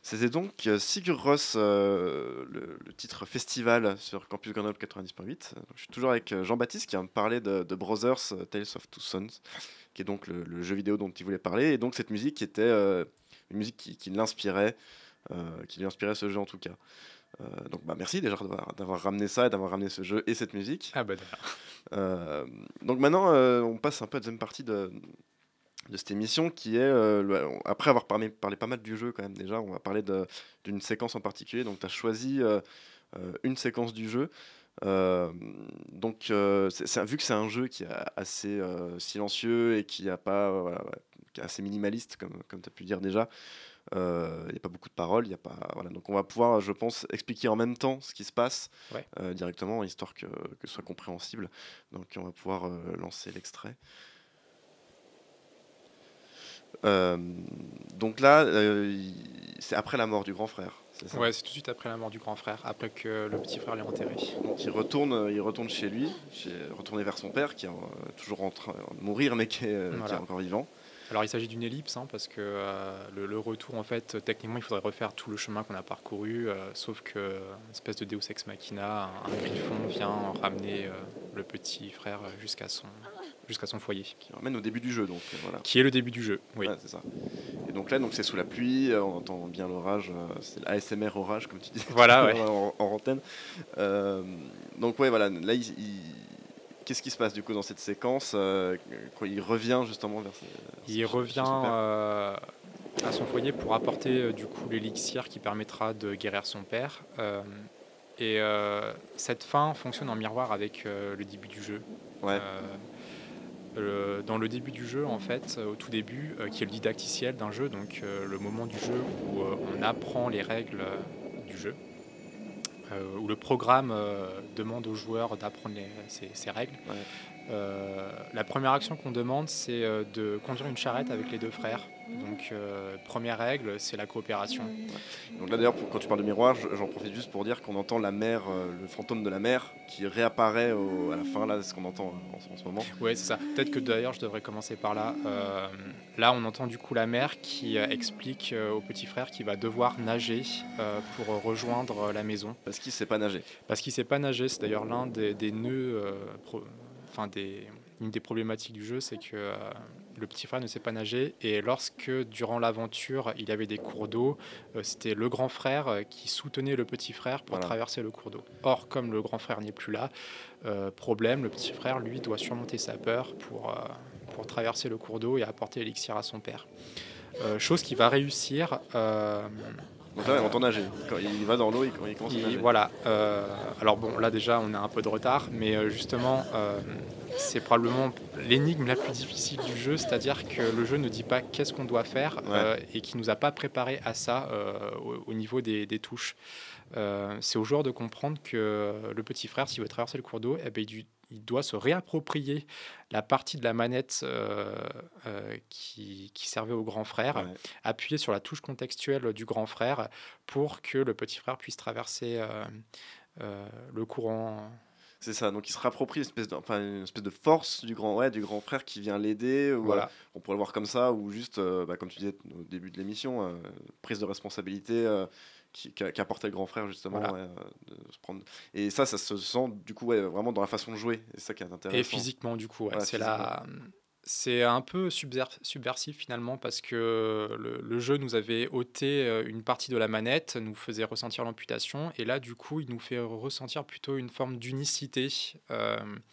C'était donc euh, Sigur Rós, euh, le, le titre festival sur Campus Grenoble quatre-vingt-dix point huit. Donc, je suis toujours avec euh, Jean-Baptiste qui va me parler de, de Brothers euh, Tales of Two Sons, qui est donc le, le jeu vidéo dont il voulait parler. Et donc cette musique qui était euh, une musique qui, qui l'inspirait, euh, qui lui inspirait ce jeu en tout cas. Euh, donc bah, merci déjà d'avoir, d'avoir ramené ça et d'avoir ramené ce jeu et cette musique. Ah bah d'accord. Euh, donc maintenant, euh, on passe un peu à la deuxième partie de, de cette émission qui est, euh, le- après avoir parlé, parlé pas mal du jeu quand même déjà, on va parler de, d'une séquence en particulier. Donc tu as choisi euh, euh, une séquence du jeu. Euh, donc euh, c'est, c'est- vu que c'est un jeu qui est assez euh, silencieux et qui, a pas, euh, voilà, ouais, qui est assez minimaliste, comme, comme tu as pu dire déjà, euh, il n'y a pas beaucoup de paroles, il y a pas, voilà. Donc on va pouvoir, je pense, expliquer en même temps ce qui se passe Ouais. euh, directement, histoire que, que ce soit compréhensible. Donc on va pouvoir euh, lancer l'extrait. Euh, donc là, euh, il- c'est après la mort du grand frère. C'est ça. Ouais, c'est tout de suite après la mort du grand frère, après que le petit frère l'ait enterré. Donc il retourne, euh, il retourne chez lui, chez, retourné vers son père qui est euh, toujours en train de mourir mais qui est, euh, qui est Voilà. encore vivant. Alors il s'agit d'une ellipse, hein, parce que euh, le, le retour, en fait, techniquement, il faudrait refaire tout le chemin qu'on a parcouru, euh, sauf que, euh, une espèce de Deus Ex Machina, un, un griffon vient ramener euh, le petit frère jusqu'à son, jusqu'à son foyer, Qui ramène au début du jeu. Donc euh, voilà. qui est le début du jeu. Oui. Ouais, c'est ça. Et donc là, donc c'est sous la pluie, euh, on entend bien l'orage, euh, c'est l'A S M R orage comme tu dis. Voilà, ouais. en, en antenne. Euh, donc ouais, voilà. Là, il, il- qu'est-ce qui se passe du coup dans cette séquence euh, quand il revient justement vers ses, Il chez- chez revient son père. euh, à son foyer pour apporter euh, du coup l'élixir qui permettra de guérir son père. Euh, et euh, cette fin fonctionne en miroir avec euh, le début du jeu. Ouais. Euh, le- dans le début du jeu, en fait, euh, au tout début, euh, qui est le didacticiel d'un jeu, donc euh, le moment du jeu où euh, on apprend les règles euh, du jeu, euh, où le programme euh, demande aux joueurs d'apprendre les- ces, ces règles. Ouais. Euh, la première action qu'on demande, c'est euh, de conduire une charrette avec les deux frères. Donc, euh, première règle, c'est la coopération. Donc là d'ailleurs, pour- quand tu parles de miroir, je- j'en profite juste pour dire qu'on entend la mère, euh, le fantôme de la mère, qui réapparaît au- à la fin. Là, c'est ce qu'on entend en, en ce moment. Ouais, c'est ça. Peut-être que d'ailleurs, je devrais commencer par là. Euh, là, on entend du coup la mère qui euh, explique euh, au petit frère qu'il va devoir nager euh, pour euh, rejoindre euh, la maison. Parce qu'il sait pas nager. Parce qu'il sait pas nager, c'est d'ailleurs l'un des, des nœuds, euh, pro- enfin des, une des problématiques du jeu, c'est que euh, le petit frère ne sait pas nager. Et lorsque, durant l'aventure, il y avait des cours d'eau, euh, c'était le grand frère euh, qui soutenait le petit frère pour Voilà. traverser le cours d'eau. Or, comme le grand frère n'est plus là, euh, problème, le petit frère, lui, doit surmonter sa peur pour, euh, pour traverser le cours d'eau et apporter l'élixir à son père. Euh, chose qui va réussir. euh, Donc là, on entend nager. Quand il va dans l'eau, il, il commence à Et nager. voilà. euh, alors bon, là déjà, on a un peu de retard, mais euh, justement, euh, c'est probablement l'énigme la plus difficile du jeu, c'est-à-dire que le jeu ne dit pas qu'est-ce qu'on doit faire euh, et qui nous a pas préparé à ça euh, au, au niveau des, des touches. Euh, c'est au joueur de comprendre que le petit frère, s'il veut traverser le cours d'eau, eh ben, il, il doit se réapproprier la partie de la manette euh, euh, qui, qui servait au grand frère, Ouais. appuyer sur la touche contextuelle du grand frère pour que le petit frère puisse traverser euh, euh, le courant. C'est ça, donc il se rapproprie une espèce de, enfin, une espèce de force du grand, ouais, du grand frère qui vient l'aider. Ou, Voilà. euh, on pourrait le voir comme ça, ou juste, euh, bah, comme tu disais au début de l'émission, euh, prise de responsabilité euh, qui, qu'a- qu'apportait le grand frère justement. Voilà. Ouais, euh, de se prendre... Et ça, ça se sent du coup ouais, vraiment dans la façon de jouer. Et c'est ça qui est intéressant. Et physiquement, du coup, ouais, Ouais, c'est la... C'est un peu subver- subversif finalement parce que le, le jeu nous avait ôté euh, une partie de la manette, nous faisait ressentir l'amputation, et là du coup il nous fait ressentir plutôt une forme d'unicité euh,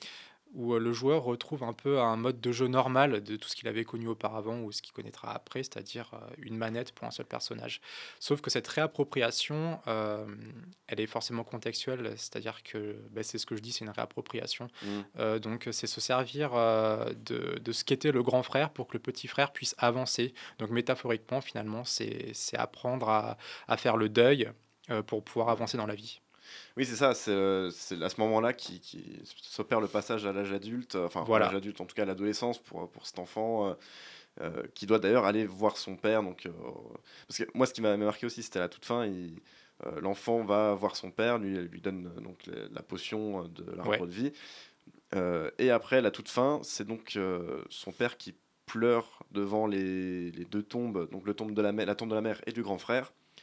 où euh, le joueur retrouve un peu un mode de jeu normal de tout ce qu'il avait connu auparavant ou ce qu'il connaîtra après, c'est-à-dire euh, une manette pour un seul personnage. Sauf que cette réappropriation, euh, elle est forcément contextuelle, c'est-à-dire que ben, c'est ce que je dis, c'est une réappropriation. Mmh. Euh, donc c'est se servir euh, de, de ce qu'était le grand frère pour que le petit frère puisse avancer. Donc métaphoriquement, finalement, c'est c'est apprendre à, à faire le deuil euh, pour pouvoir avancer dans la vie. Oui, c'est ça, c'est, euh, c'est à ce moment-là qui, qui s'opère le passage à l'âge adulte, euh, enfin Voilà. à l'âge adulte, en tout cas à l'adolescence pour, pour cet enfant, euh, euh, qui doit d'ailleurs aller voir son père. Donc, euh, parce que moi, ce qui m'a marqué aussi, c'était à la toute fin, il, euh, l'enfant va voir son père, lui, lui donne euh, donc la, la potion euh, de l'arbre Ouais. de vie, euh, et après, la toute fin, c'est donc euh, son père qui pleure devant les, les deux tombes, donc le tombe de la, mère- la tombe de la mère et du grand frère,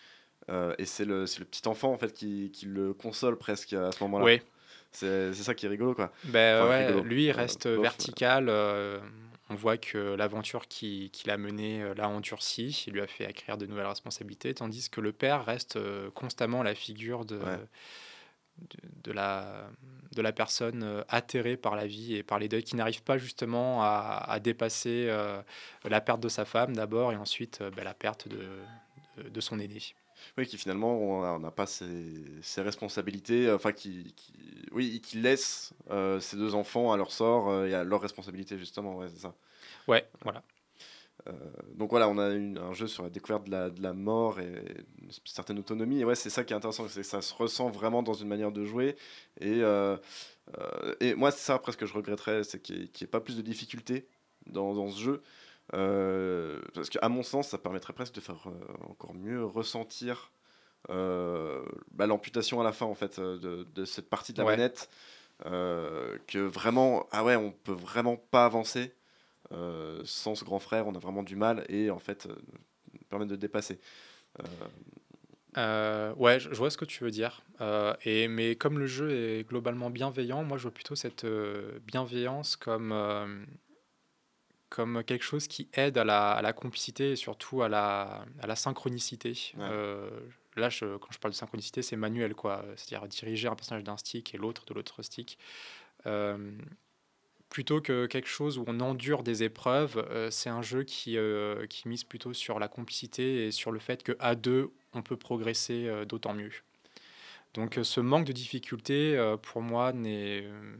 Euh, et c'est le, c'est le petit enfant en fait qui, qui le console presque à ce moment-là. Oui. C'est, c'est ça qui est rigolo, quoi. Ben Enfin, ouais, rigolo. lui, il Euh, reste bof, vertical. euh, on voit que l'aventure qui- qu'il a menée euh, l'a endurci. Il lui a fait acquérir de nouvelles responsabilités, tandis que le père reste euh, constamment la figure de, Ouais. de, de la, de la personne euh, atterrée par la vie et par les deuils, qui n'arrive pas justement à, à dépasser euh, la perte de sa femme d'abord et ensuite euh, ben, la perte de, de, de son aîné. Oui, qui finalement on a- on n'a pas ses, ses responsabilités, euh, enfin qui, qui, oui, qui laisse euh, ses deux enfants à leur sort euh, et à leurs responsabilités justement, ouais, c'est ça. Ouais, voilà. Euh, donc voilà, on a une- un jeu sur la découverte de la, de la mort et une certaine autonomie. Et ouais, c'est ça qui est intéressant, c'est que ça se ressent vraiment dans une manière de jouer. Et, euh, euh, et moi, c'est ça presque que je regretterais, c'est qu'il n'y ait, qu'il y ait pas plus de difficultés dans, dans ce jeu. Euh, parce qu'à mon sens, ça permettrait presque de faire euh, encore mieux ressentir euh, bah, l'amputation à la fin en fait euh, de, de cette partie de la Ouais. manette. Euh, que vraiment, ah ouais, on peut vraiment pas avancer. Euh, sans ce grand frère, on a vraiment du mal et en fait, euh, nous permettre de dépasser. Euh, Euh, ouais, je, je vois ce que tu veux dire. Euh, et, mais comme le jeu est globalement bienveillant, moi je vois plutôt cette euh, bienveillance comme, euh, comme quelque chose qui aide à la, à la complicité et surtout à la, à la synchronicité. Ouais. Euh, là, je- quand je parle de synchronicité, c'est manuel, quoi. C'est-à-dire diriger un personnage d'un stick et l'autre de l'autre stick. Euh, Plutôt que quelque chose où on endure des épreuves, euh, c'est un jeu qui, euh, qui mise plutôt sur la complicité et sur le fait qu'à deux, on peut progresser euh, d'autant mieux. Donc euh, ce manque de difficulté, euh, pour moi, n'est, euh,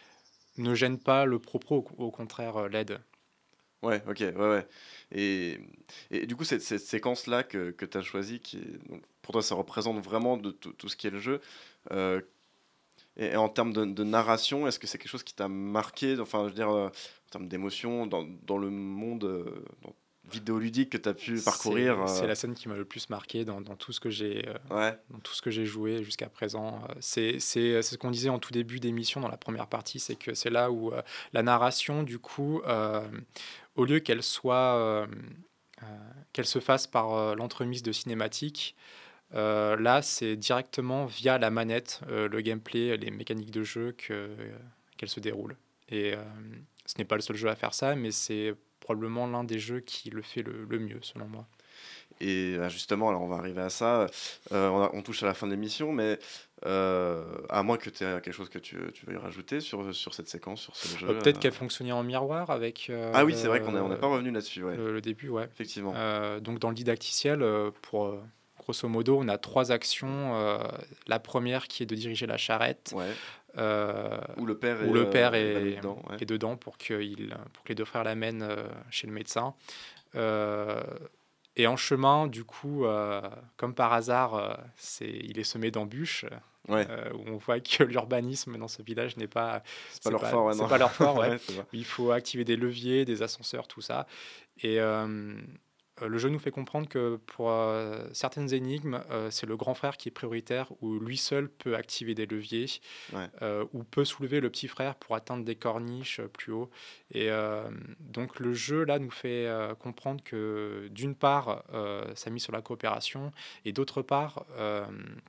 ne gêne pas le propos, au, au contraire, euh, l'aide. ouais, ok, ouais, ouais. Et, et du coup, cette, cette séquence-là que, que tu as choisie, qui est, donc, pour toi, ça représente vraiment de tout, tout ce qui est le jeu. Euh, et, et en termes de, de narration, est-ce que c'est quelque chose qui t'a marqué, enfin, je veux dire, euh, en termes d'émotion, dans, dans le monde euh, dans- vidéoludique que tu as pu parcourir C'est, c'est euh, la scène qui m'a le plus marqué dans, dans tout ce que j'ai, euh, ouais, dans tout ce que j'ai joué jusqu'à présent. Euh, C'est, c'est, c'est ce qu'on disait en tout début d'émission dans la première partie, c'est que c'est là où euh, la narration, du coup, euh, au lieu qu'elle soit, euh, euh, qu'elle se fasse par euh, l'entremise de cinématiques, euh, là, c'est directement via la manette, euh, le gameplay, les mécaniques de jeu que, euh, qu'elle se déroule. Et euh, ce n'est pas le seul jeu à faire ça, mais c'est probablement l'un des jeux qui le fait le, le mieux, selon moi. et bah, justement, alors on va arriver à ça. Euh, on, a- on touche à la fin de l'émission, mais euh, à moins que tu aies quelque chose que tu, tu veuilles rajouter sur, sur cette séquence, sur ce jeu. Euh, peut-être euh. qu'elle fonctionnait en miroir avec euh, Ah oui, c'est vrai qu'on n'est on n'est pas revenu là-dessus, ouais, le, le début, ouais. effectivement. Euh, donc dans le didacticiel, euh, pour euh, grosso modo, on a trois actions. Euh, la première qui est de diriger la charrette, Ouais. euh, Où le père où est, le père euh, est, évanoui dedans, ouais. est dedans pour, qu'il, pour que les deux frères l'amènent euh, chez le médecin. Euh, et en chemin, du coup, euh, comme par hasard, euh, c'est, il est semé d'embûches. Ouais. Euh, où on voit que l'urbanisme dans ce village n'est pas, C'est pas leur fort, ouais, c'est non. pas leur fort, ouais. Ouais, c'est ça. Il faut activer des leviers, des ascenseurs, tout ça. Et euh, euh, le jeu nous fait comprendre que pour euh, certaines énigmes, euh, c'est le grand frère qui est prioritaire, où lui seul peut activer des leviers, Ouais. euh, ou peut soulever le petit frère pour atteindre des corniches euh, plus haut. Et euh, donc le jeu, là, nous fait euh, comprendre que d'une part, euh, ça mise sur la coopération, et d'autre part, euh,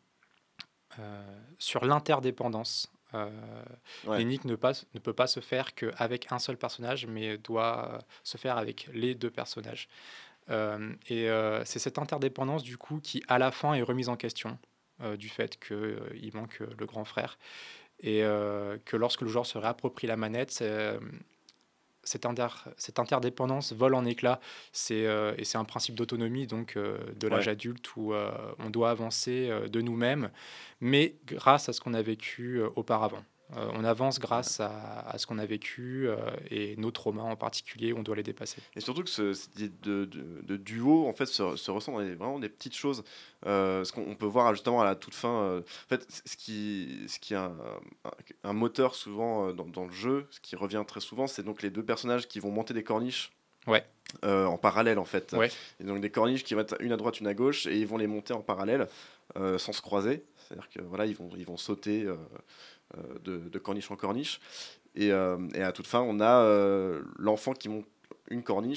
euh, sur l'interdépendance. Euh, Ouais. L'énigme ne, pas- ne peut pas se faire qu'avec un seul personnage, mais doit euh, se faire avec les deux personnages. Euh, et euh, c'est cette interdépendance, du coup, qui, à la fin, est remise en question, euh, du fait qu'il manque euh, le grand frère. Et euh, que lorsque le joueur se réapproprie la manette, c'est, euh, cette, inter- cette interdépendance vole en éclats. C'est, euh, et c'est un principe d'autonomie, donc euh, de l'âge Ouais. adulte, où euh, on doit avancer euh, de nous-mêmes, mais grâce à ce qu'on a vécu euh, auparavant. Euh, on avance grâce à, à ce qu'on a vécu euh, et nos traumas en particulier, on doit les dépasser. Et surtout que ce, cette idée de, de, de duo en fait se, se ressent dans les- vraiment des petites choses. Euh, ce qu'on on peut voir justement à la toute fin. euh, en fait, c- ce qui, ce qui est un, un, un moteur souvent euh, dans, dans le jeu, ce qui revient très souvent, c'est donc les deux personnages qui vont monter des corniches. Ouais. Euh, en parallèle en fait. Ouais. Et donc des corniches qui vont être une à droite, une à gauche, et ils vont les monter en parallèle euh, sans se croiser. C'est-à-dire que voilà, ils vont, ils vont sauter euh, euh, de, de corniche en corniche. Et, euh, et à toute fin, on a euh, l'enfant qui monte une corniche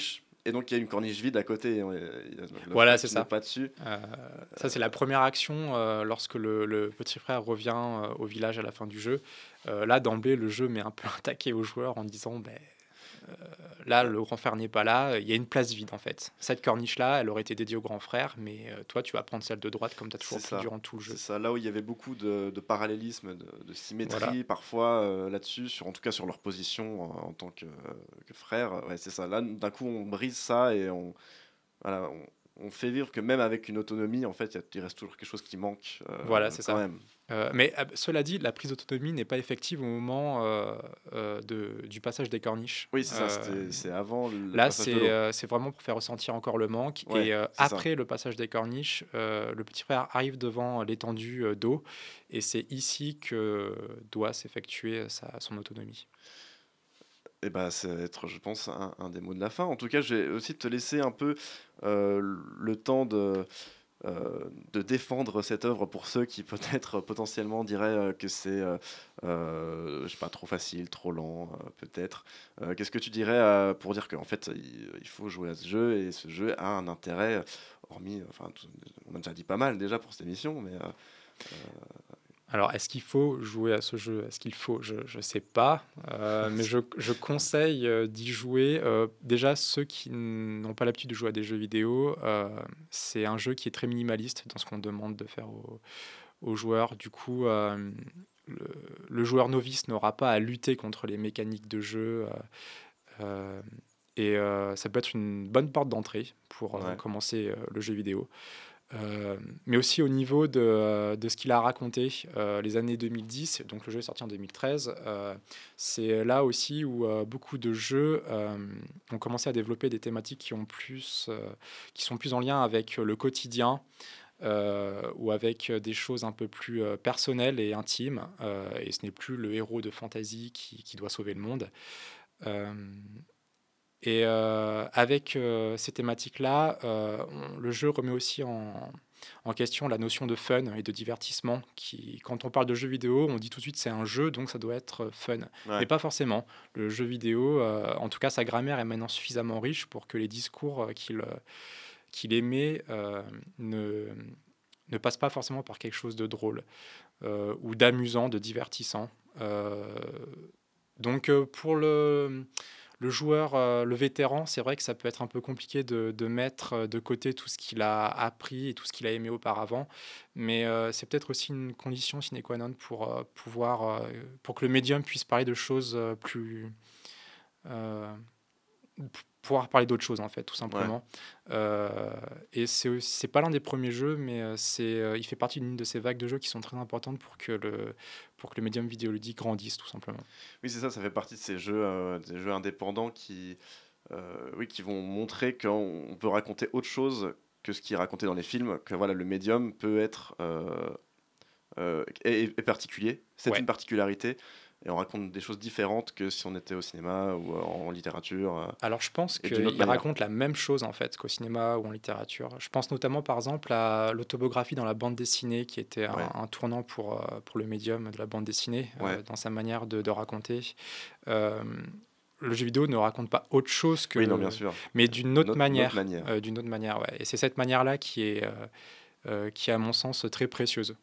Et donc il y a une corniche vide à côté. Il y a le Voilà, frère c'est qui ça. n'est pas dessus. Euh, ça, c'est la première action euh, lorsque le, le petit frère revient euh, au village à la fin du jeu. Euh, là, d'emblée, le jeu met un peu un taquet aux joueurs en disant ben, euh, là, le grand frère n'est pas là, il y a une place vide en fait. Cette corniche-là, elle aurait été dédiée au grand frère, mais euh, toi, tu vas prendre celle de droite comme tu as toujours C'est pris ça. durant tout le jeu. C'est ça, là où il y avait beaucoup de, de parallélisme, de, de symétrie Voilà. parfois euh, là-dessus, sur, en tout cas sur leur position en, en tant que, que frère. Ouais, c'est ça. Là, d'un coup, on brise ça et on, voilà, on, on fait vivre que même avec une autonomie, en fait, il y a- il reste toujours quelque chose qui manque. euh, Voilà, c'est quand ça. même. Euh, mais euh, cela dit, la prise d'autonomie n'est pas effective au moment euh, euh, de, du passage des corniches. Oui, c'est ça. Euh, c'était- C'est avant le Là, passage de c'est l'eau. euh, c'est vraiment pour faire ressentir encore le manque. Ouais, et euh, c'est ça. après le passage des corniches, euh, le petit frère arrive devant l'étendue euh, d'eau. Et c'est ici que doit s'effectuer sa, son autonomie. Et bah, ça va être, je pense, un, un des mots de la fin. En tout cas, je vais aussi te laisser un peu euh, le temps de, euh, de défendre cette œuvre pour ceux qui peut-être potentiellement diraient euh, que c'est euh, euh, je sais pas, trop facile, trop lent, euh, peut-être. Euh, Qu'est-ce que tu dirais euh, pour dire qu'en fait, il, il faut jouer à ce jeu et ce jeu a un intérêt, euh, hormis, enfin, tout- on a déjà dit pas mal déjà pour cette émission, mais euh, Alors, est-ce qu'il faut jouer à ce jeu? Est-ce qu'il faut? Je ne sais pas. Euh, mais je, je conseille euh, d'y jouer. Euh, déjà, ceux qui n'ont pas l'habitude de jouer à des jeux vidéo, euh, c'est un jeu qui est très minimaliste dans ce qu'on demande de faire aux, aux joueurs. Du coup, euh, le, le joueur novice n'aura pas à lutter contre les mécaniques de jeu. euh, euh, et euh, ça peut être une bonne porte d'entrée pour euh, Ouais. commencer euh, le jeu vidéo. Euh, mais aussi au niveau de, euh, de ce qu'il a raconté, euh, les années deux mille dix, donc le jeu est sorti en deux mille treize, euh, c'est là aussi où euh, beaucoup de jeux euh, ont commencé à développer des thématiques qui, ont plus, euh, qui sont plus en lien avec le quotidien euh, ou avec des choses un peu plus euh, personnelles et intimes, euh, et ce n'est plus le héros de fantasy qui, qui doit sauver le monde. Euh, et euh, avec euh, ces thématiques-là, euh, on- le jeu remet aussi en, en question la notion de fun et de divertissement. Qui, quand on parle de jeu vidéo, on dit tout de suite c'est un jeu, donc ça doit être fun. Ouais. Mais pas forcément. Le jeu vidéo, euh, en tout cas sa grammaire est maintenant suffisamment riche pour que les discours euh, qu'il euh, qu'il émet euh, ne, ne passent pas forcément par quelque chose de drôle euh, ou d'amusant, de divertissant. Euh, donc euh, pour le... Le joueur, euh, le vétéran, c'est vrai que ça peut être un peu compliqué de, de mettre euh, de côté tout ce qu'il a appris et tout ce qu'il a aimé auparavant, mais euh, c'est peut-être aussi une condition sine qua non pour euh, pouvoir, euh, pour que le médium puisse parler de choses euh, plus, euh, p- pouvoir parler d'autres choses en fait, tout simplement. Euh, et c'est aussi- c'est pas l'un des premiers jeux, mais euh, c'est, euh, il fait partie d'une de ces vagues de jeux qui sont très importantes pour que le, pour que le médium vidéoludique grandisse, tout simplement. Oui, c'est ça, ça fait partie de ces jeux, euh, des jeux indépendants qui, euh, oui, qui vont montrer qu'on on peut raconter autre chose que ce qui est raconté dans les films, que voilà, le médium peut être euh, euh, est, est particulier, c'est Ouais. une particularité, et on raconte des choses différentes que si on était au cinéma ou euh, en littérature. euh. Alors je pense Et d'une qu'il autre manière. raconte la même chose en fait qu'au cinéma ou en littérature. Je pense notamment par exemple à l'autobiographie dans la bande dessinée qui était un, Ouais. un tournant pour, euh, pour le médium de la bande dessinée euh, Ouais. dans sa manière de, de raconter. Euh, le jeu vidéo ne raconte pas autre chose que... Oui, non, bien sûr. Mais d'une autre Notre- manière. notre manière. Euh, d'une autre manière, ouais. Et c'est cette manière-là qui est, euh, euh, qui est à mon sens très précieuse.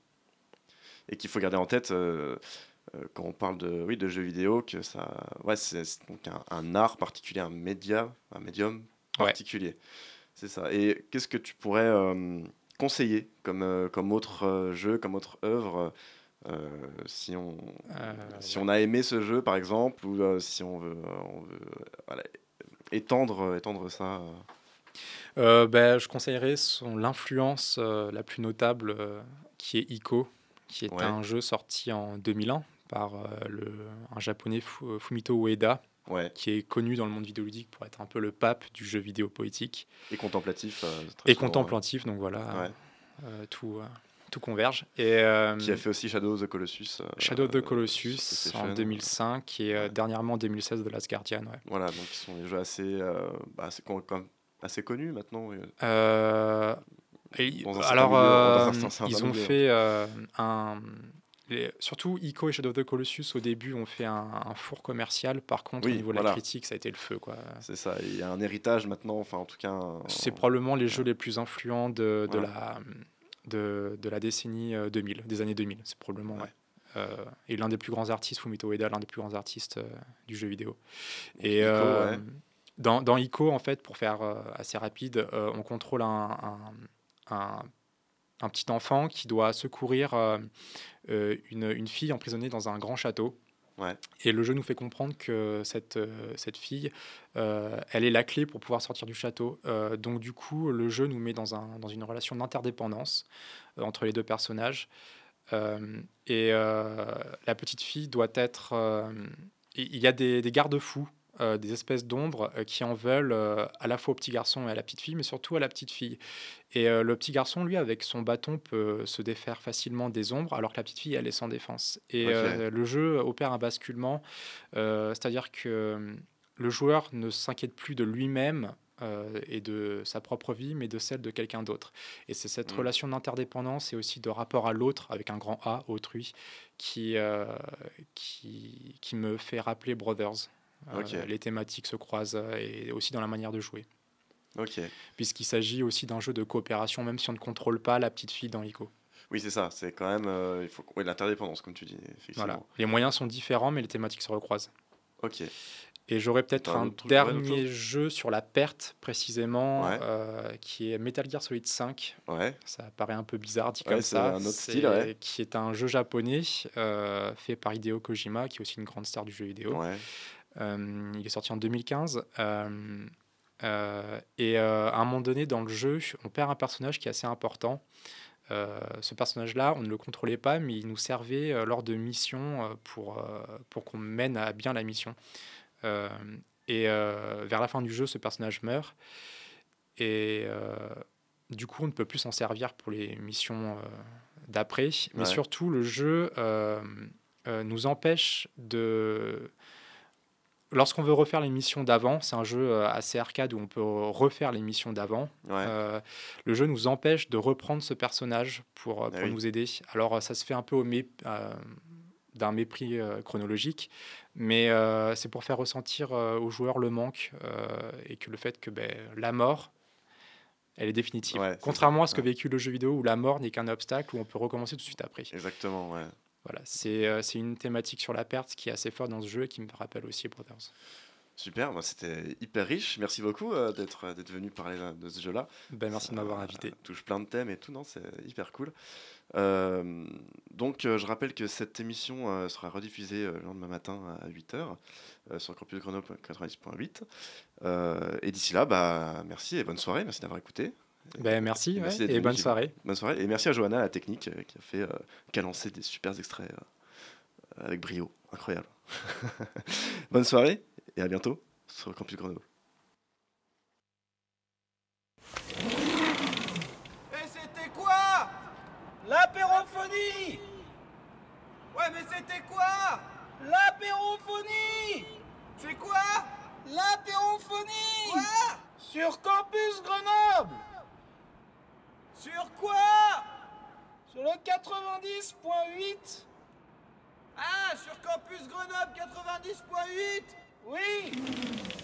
Et qu'il faut garder en tête euh, euh, quand on parle de, oui, de jeux vidéo, que ça, ouais, c'est c'est donc un, un art particulier, un média, un médium Ouais. particulier. C'est ça. Et qu'est-ce que tu pourrais euh, conseiller comme, euh, comme autre euh, jeu, comme autre œuvre, euh, si on, Euh, si on a aimé ce jeu, par exemple, ou euh, si on veut, euh, on veut euh, voilà, étendre, étendre ça. euh. Euh, ben, je conseillerais son, l'influence euh, la plus notable euh, qui est Ico, qui est Ouais. un jeu sorti en deux mille un par euh, le, un japonais Fu- Fumito Ueda, Ouais. qui est connu dans le monde vidéoludique pour être un peu le pape du jeu vidéo poétique Et contemplatif. euh, très et souvent, contemplatif, donc voilà, Ouais. euh, tout, euh, tout converge. Et, euh, euh, qui a fait aussi Shadow of the Colossus. euh, Shadow of the euh, Colossus sur en PlayStation. deux mille cinq et euh, Ouais. dernièrement en deux mille seize de Last Guardian. Ouais. Voilà, donc ils sont des jeux assez, euh, bah, assez, con- quand même assez connus maintenant. oui. Euh, et- Dans un certain alors, milieu- dans un euh, certain- certain ils ont milieu. fait euh, un, les, surtout Ico et Shadow of the Colossus au début ont fait un, un four commercial. Par contre, Oui, au niveau de voilà. la critique, ça a été le feu, quoi. C'est ça, il y a un héritage maintenant, enfin en tout cas. un- C'est probablement les jeux les plus influents de, de, Ouais. la, de, de la décennie euh, deux mille, des années deux mille. C'est probablement, Ouais. ouais. Euh, et l'un des plus grands artistes, Fumito Ueda, l'un des plus grands artistes euh, du jeu vidéo. Et Ico, euh, ouais. dans, dans Ico, en fait, pour faire euh, assez rapide, euh, on contrôle un, un, un, un petit enfant qui doit secourir euh, euh, une, une fille emprisonnée dans un grand château. Ouais. Et le jeu nous fait comprendre que cette, euh, cette fille, euh, elle est la clé pour pouvoir sortir du château. Euh, donc du coup, le jeu nous met dans, un, dans une relation d'interdépendance euh, entre les deux personnages. Euh, et euh, la petite fille doit être... euh, il y a des, des garde-fous, euh, des espèces d'ombres euh, qui en veulent euh, à la fois au petit garçon et à la petite fille, mais surtout à la petite fille. Et euh, le petit garçon, lui, avec son bâton, peut se défaire facilement des ombres, alors que la petite fille, elle est sans défense. Et Ok. euh, le jeu opère un basculement, euh, c'est-à-dire que euh, le joueur ne s'inquiète plus de lui-même euh, et de sa propre vie, mais de celle de quelqu'un d'autre. Et c'est cette Mm. relation d'interdépendance et aussi de rapport à l'autre, avec un grand A, autrui, qui, euh, qui, qui me fait rappeler Brothers. Euh, Ok. Les thématiques se croisent euh, et aussi dans la manière de jouer, Ok. puisqu'il s'agit aussi d'un jeu de coopération, même si on ne contrôle pas la petite fille dans Ico. Oui, c'est ça, c'est quand même. euh, il faut ouais, l'interdépendance, comme tu dis, effectivement. Voilà. Les moyens sont différents, mais les thématiques se recroisent. Ok. Et j'aurais peut-être T'as un un autre truc, ouais, d'autres dernier jeu sur la perte, précisément, Ouais. euh, qui est Metal Gear Solid cinq. Ouais. Ça paraît un peu bizarre dit Ouais, comme c'est ça. un autre C'est- style, ouais. Qui est un jeu japonais euh, fait par Hideo Kojima, qui est aussi une grande star du jeu vidéo. Ouais. Euh, il est sorti en deux mille quinze. Euh, euh, et euh, à un moment donné, dans le jeu, on perd un personnage qui est assez important. Euh, ce personnage-là, on ne le contrôlait pas, mais il nous servait euh, lors de missions euh, pour, euh, pour qu'on mène à bien la mission. Euh, et euh, vers la fin du jeu, ce personnage meurt. Et euh, du coup, on ne peut plus s'en servir pour les missions euh, d'après. Mais Ouais. surtout, le jeu euh, euh, nous empêche de... Lorsqu'on veut refaire les missions d'avant, c'est un jeu euh, assez arcade où on peut refaire les missions d'avant. Ouais. Euh, le jeu nous empêche de reprendre ce personnage pour, euh, Ah pour oui. nous aider. Alors, euh, ça se fait un peu au mé- euh, d'un mépris euh, chronologique, mais euh, c'est pour faire ressentir euh, aux joueurs le manque euh, et que le fait que ben, la mort, elle est définitive. Ouais, c'est Contrairement ça, à ce que ouais. vécu le jeu vidéo où la mort n'est qu'un obstacle, où on peut recommencer tout de suite après. Exactement, ouais. Voilà, c'est euh, c'est une thématique sur la perte qui est assez forte dans ce jeu et qui me rappelle aussi Brothers. Super, bah, c'était hyper riche. Merci beaucoup euh, d'être euh, d'être venu parler de, de ce jeu-là. Ben, merci Ça de m'avoir invité. touche plein de thèmes et tout, non, c'est hyper cool. Euh, donc, euh, je rappelle que cette émission euh, sera rediffusée euh, le lendemain matin à huit heures euh, sur Campus Grenoble quatre-vingt-dix point huit. Euh, et d'ici là, bah, merci et bonne soirée. Merci d'avoir écouté. Ben, merci, Et ouais, d'être et venu, bonne Kevin. soirée. Bonne soirée. Et merci à Johanna, la technique, euh, qui a fait, euh, qui a lancé des super extraits euh, avec brio. Incroyable. Bonne soirée et à bientôt sur Campus Grenoble. Et c'était quoi? L'apérophonie! Ouais, mais c'était quoi? L'apérophonie! C'est quoi? L'apérophonie! Quoi? Sur Campus Grenoble! Sur quoi? Sur le quatre-vingt-dix point huit! Ah, sur Campus Grenoble quatre-vingt-dix point huit? Oui!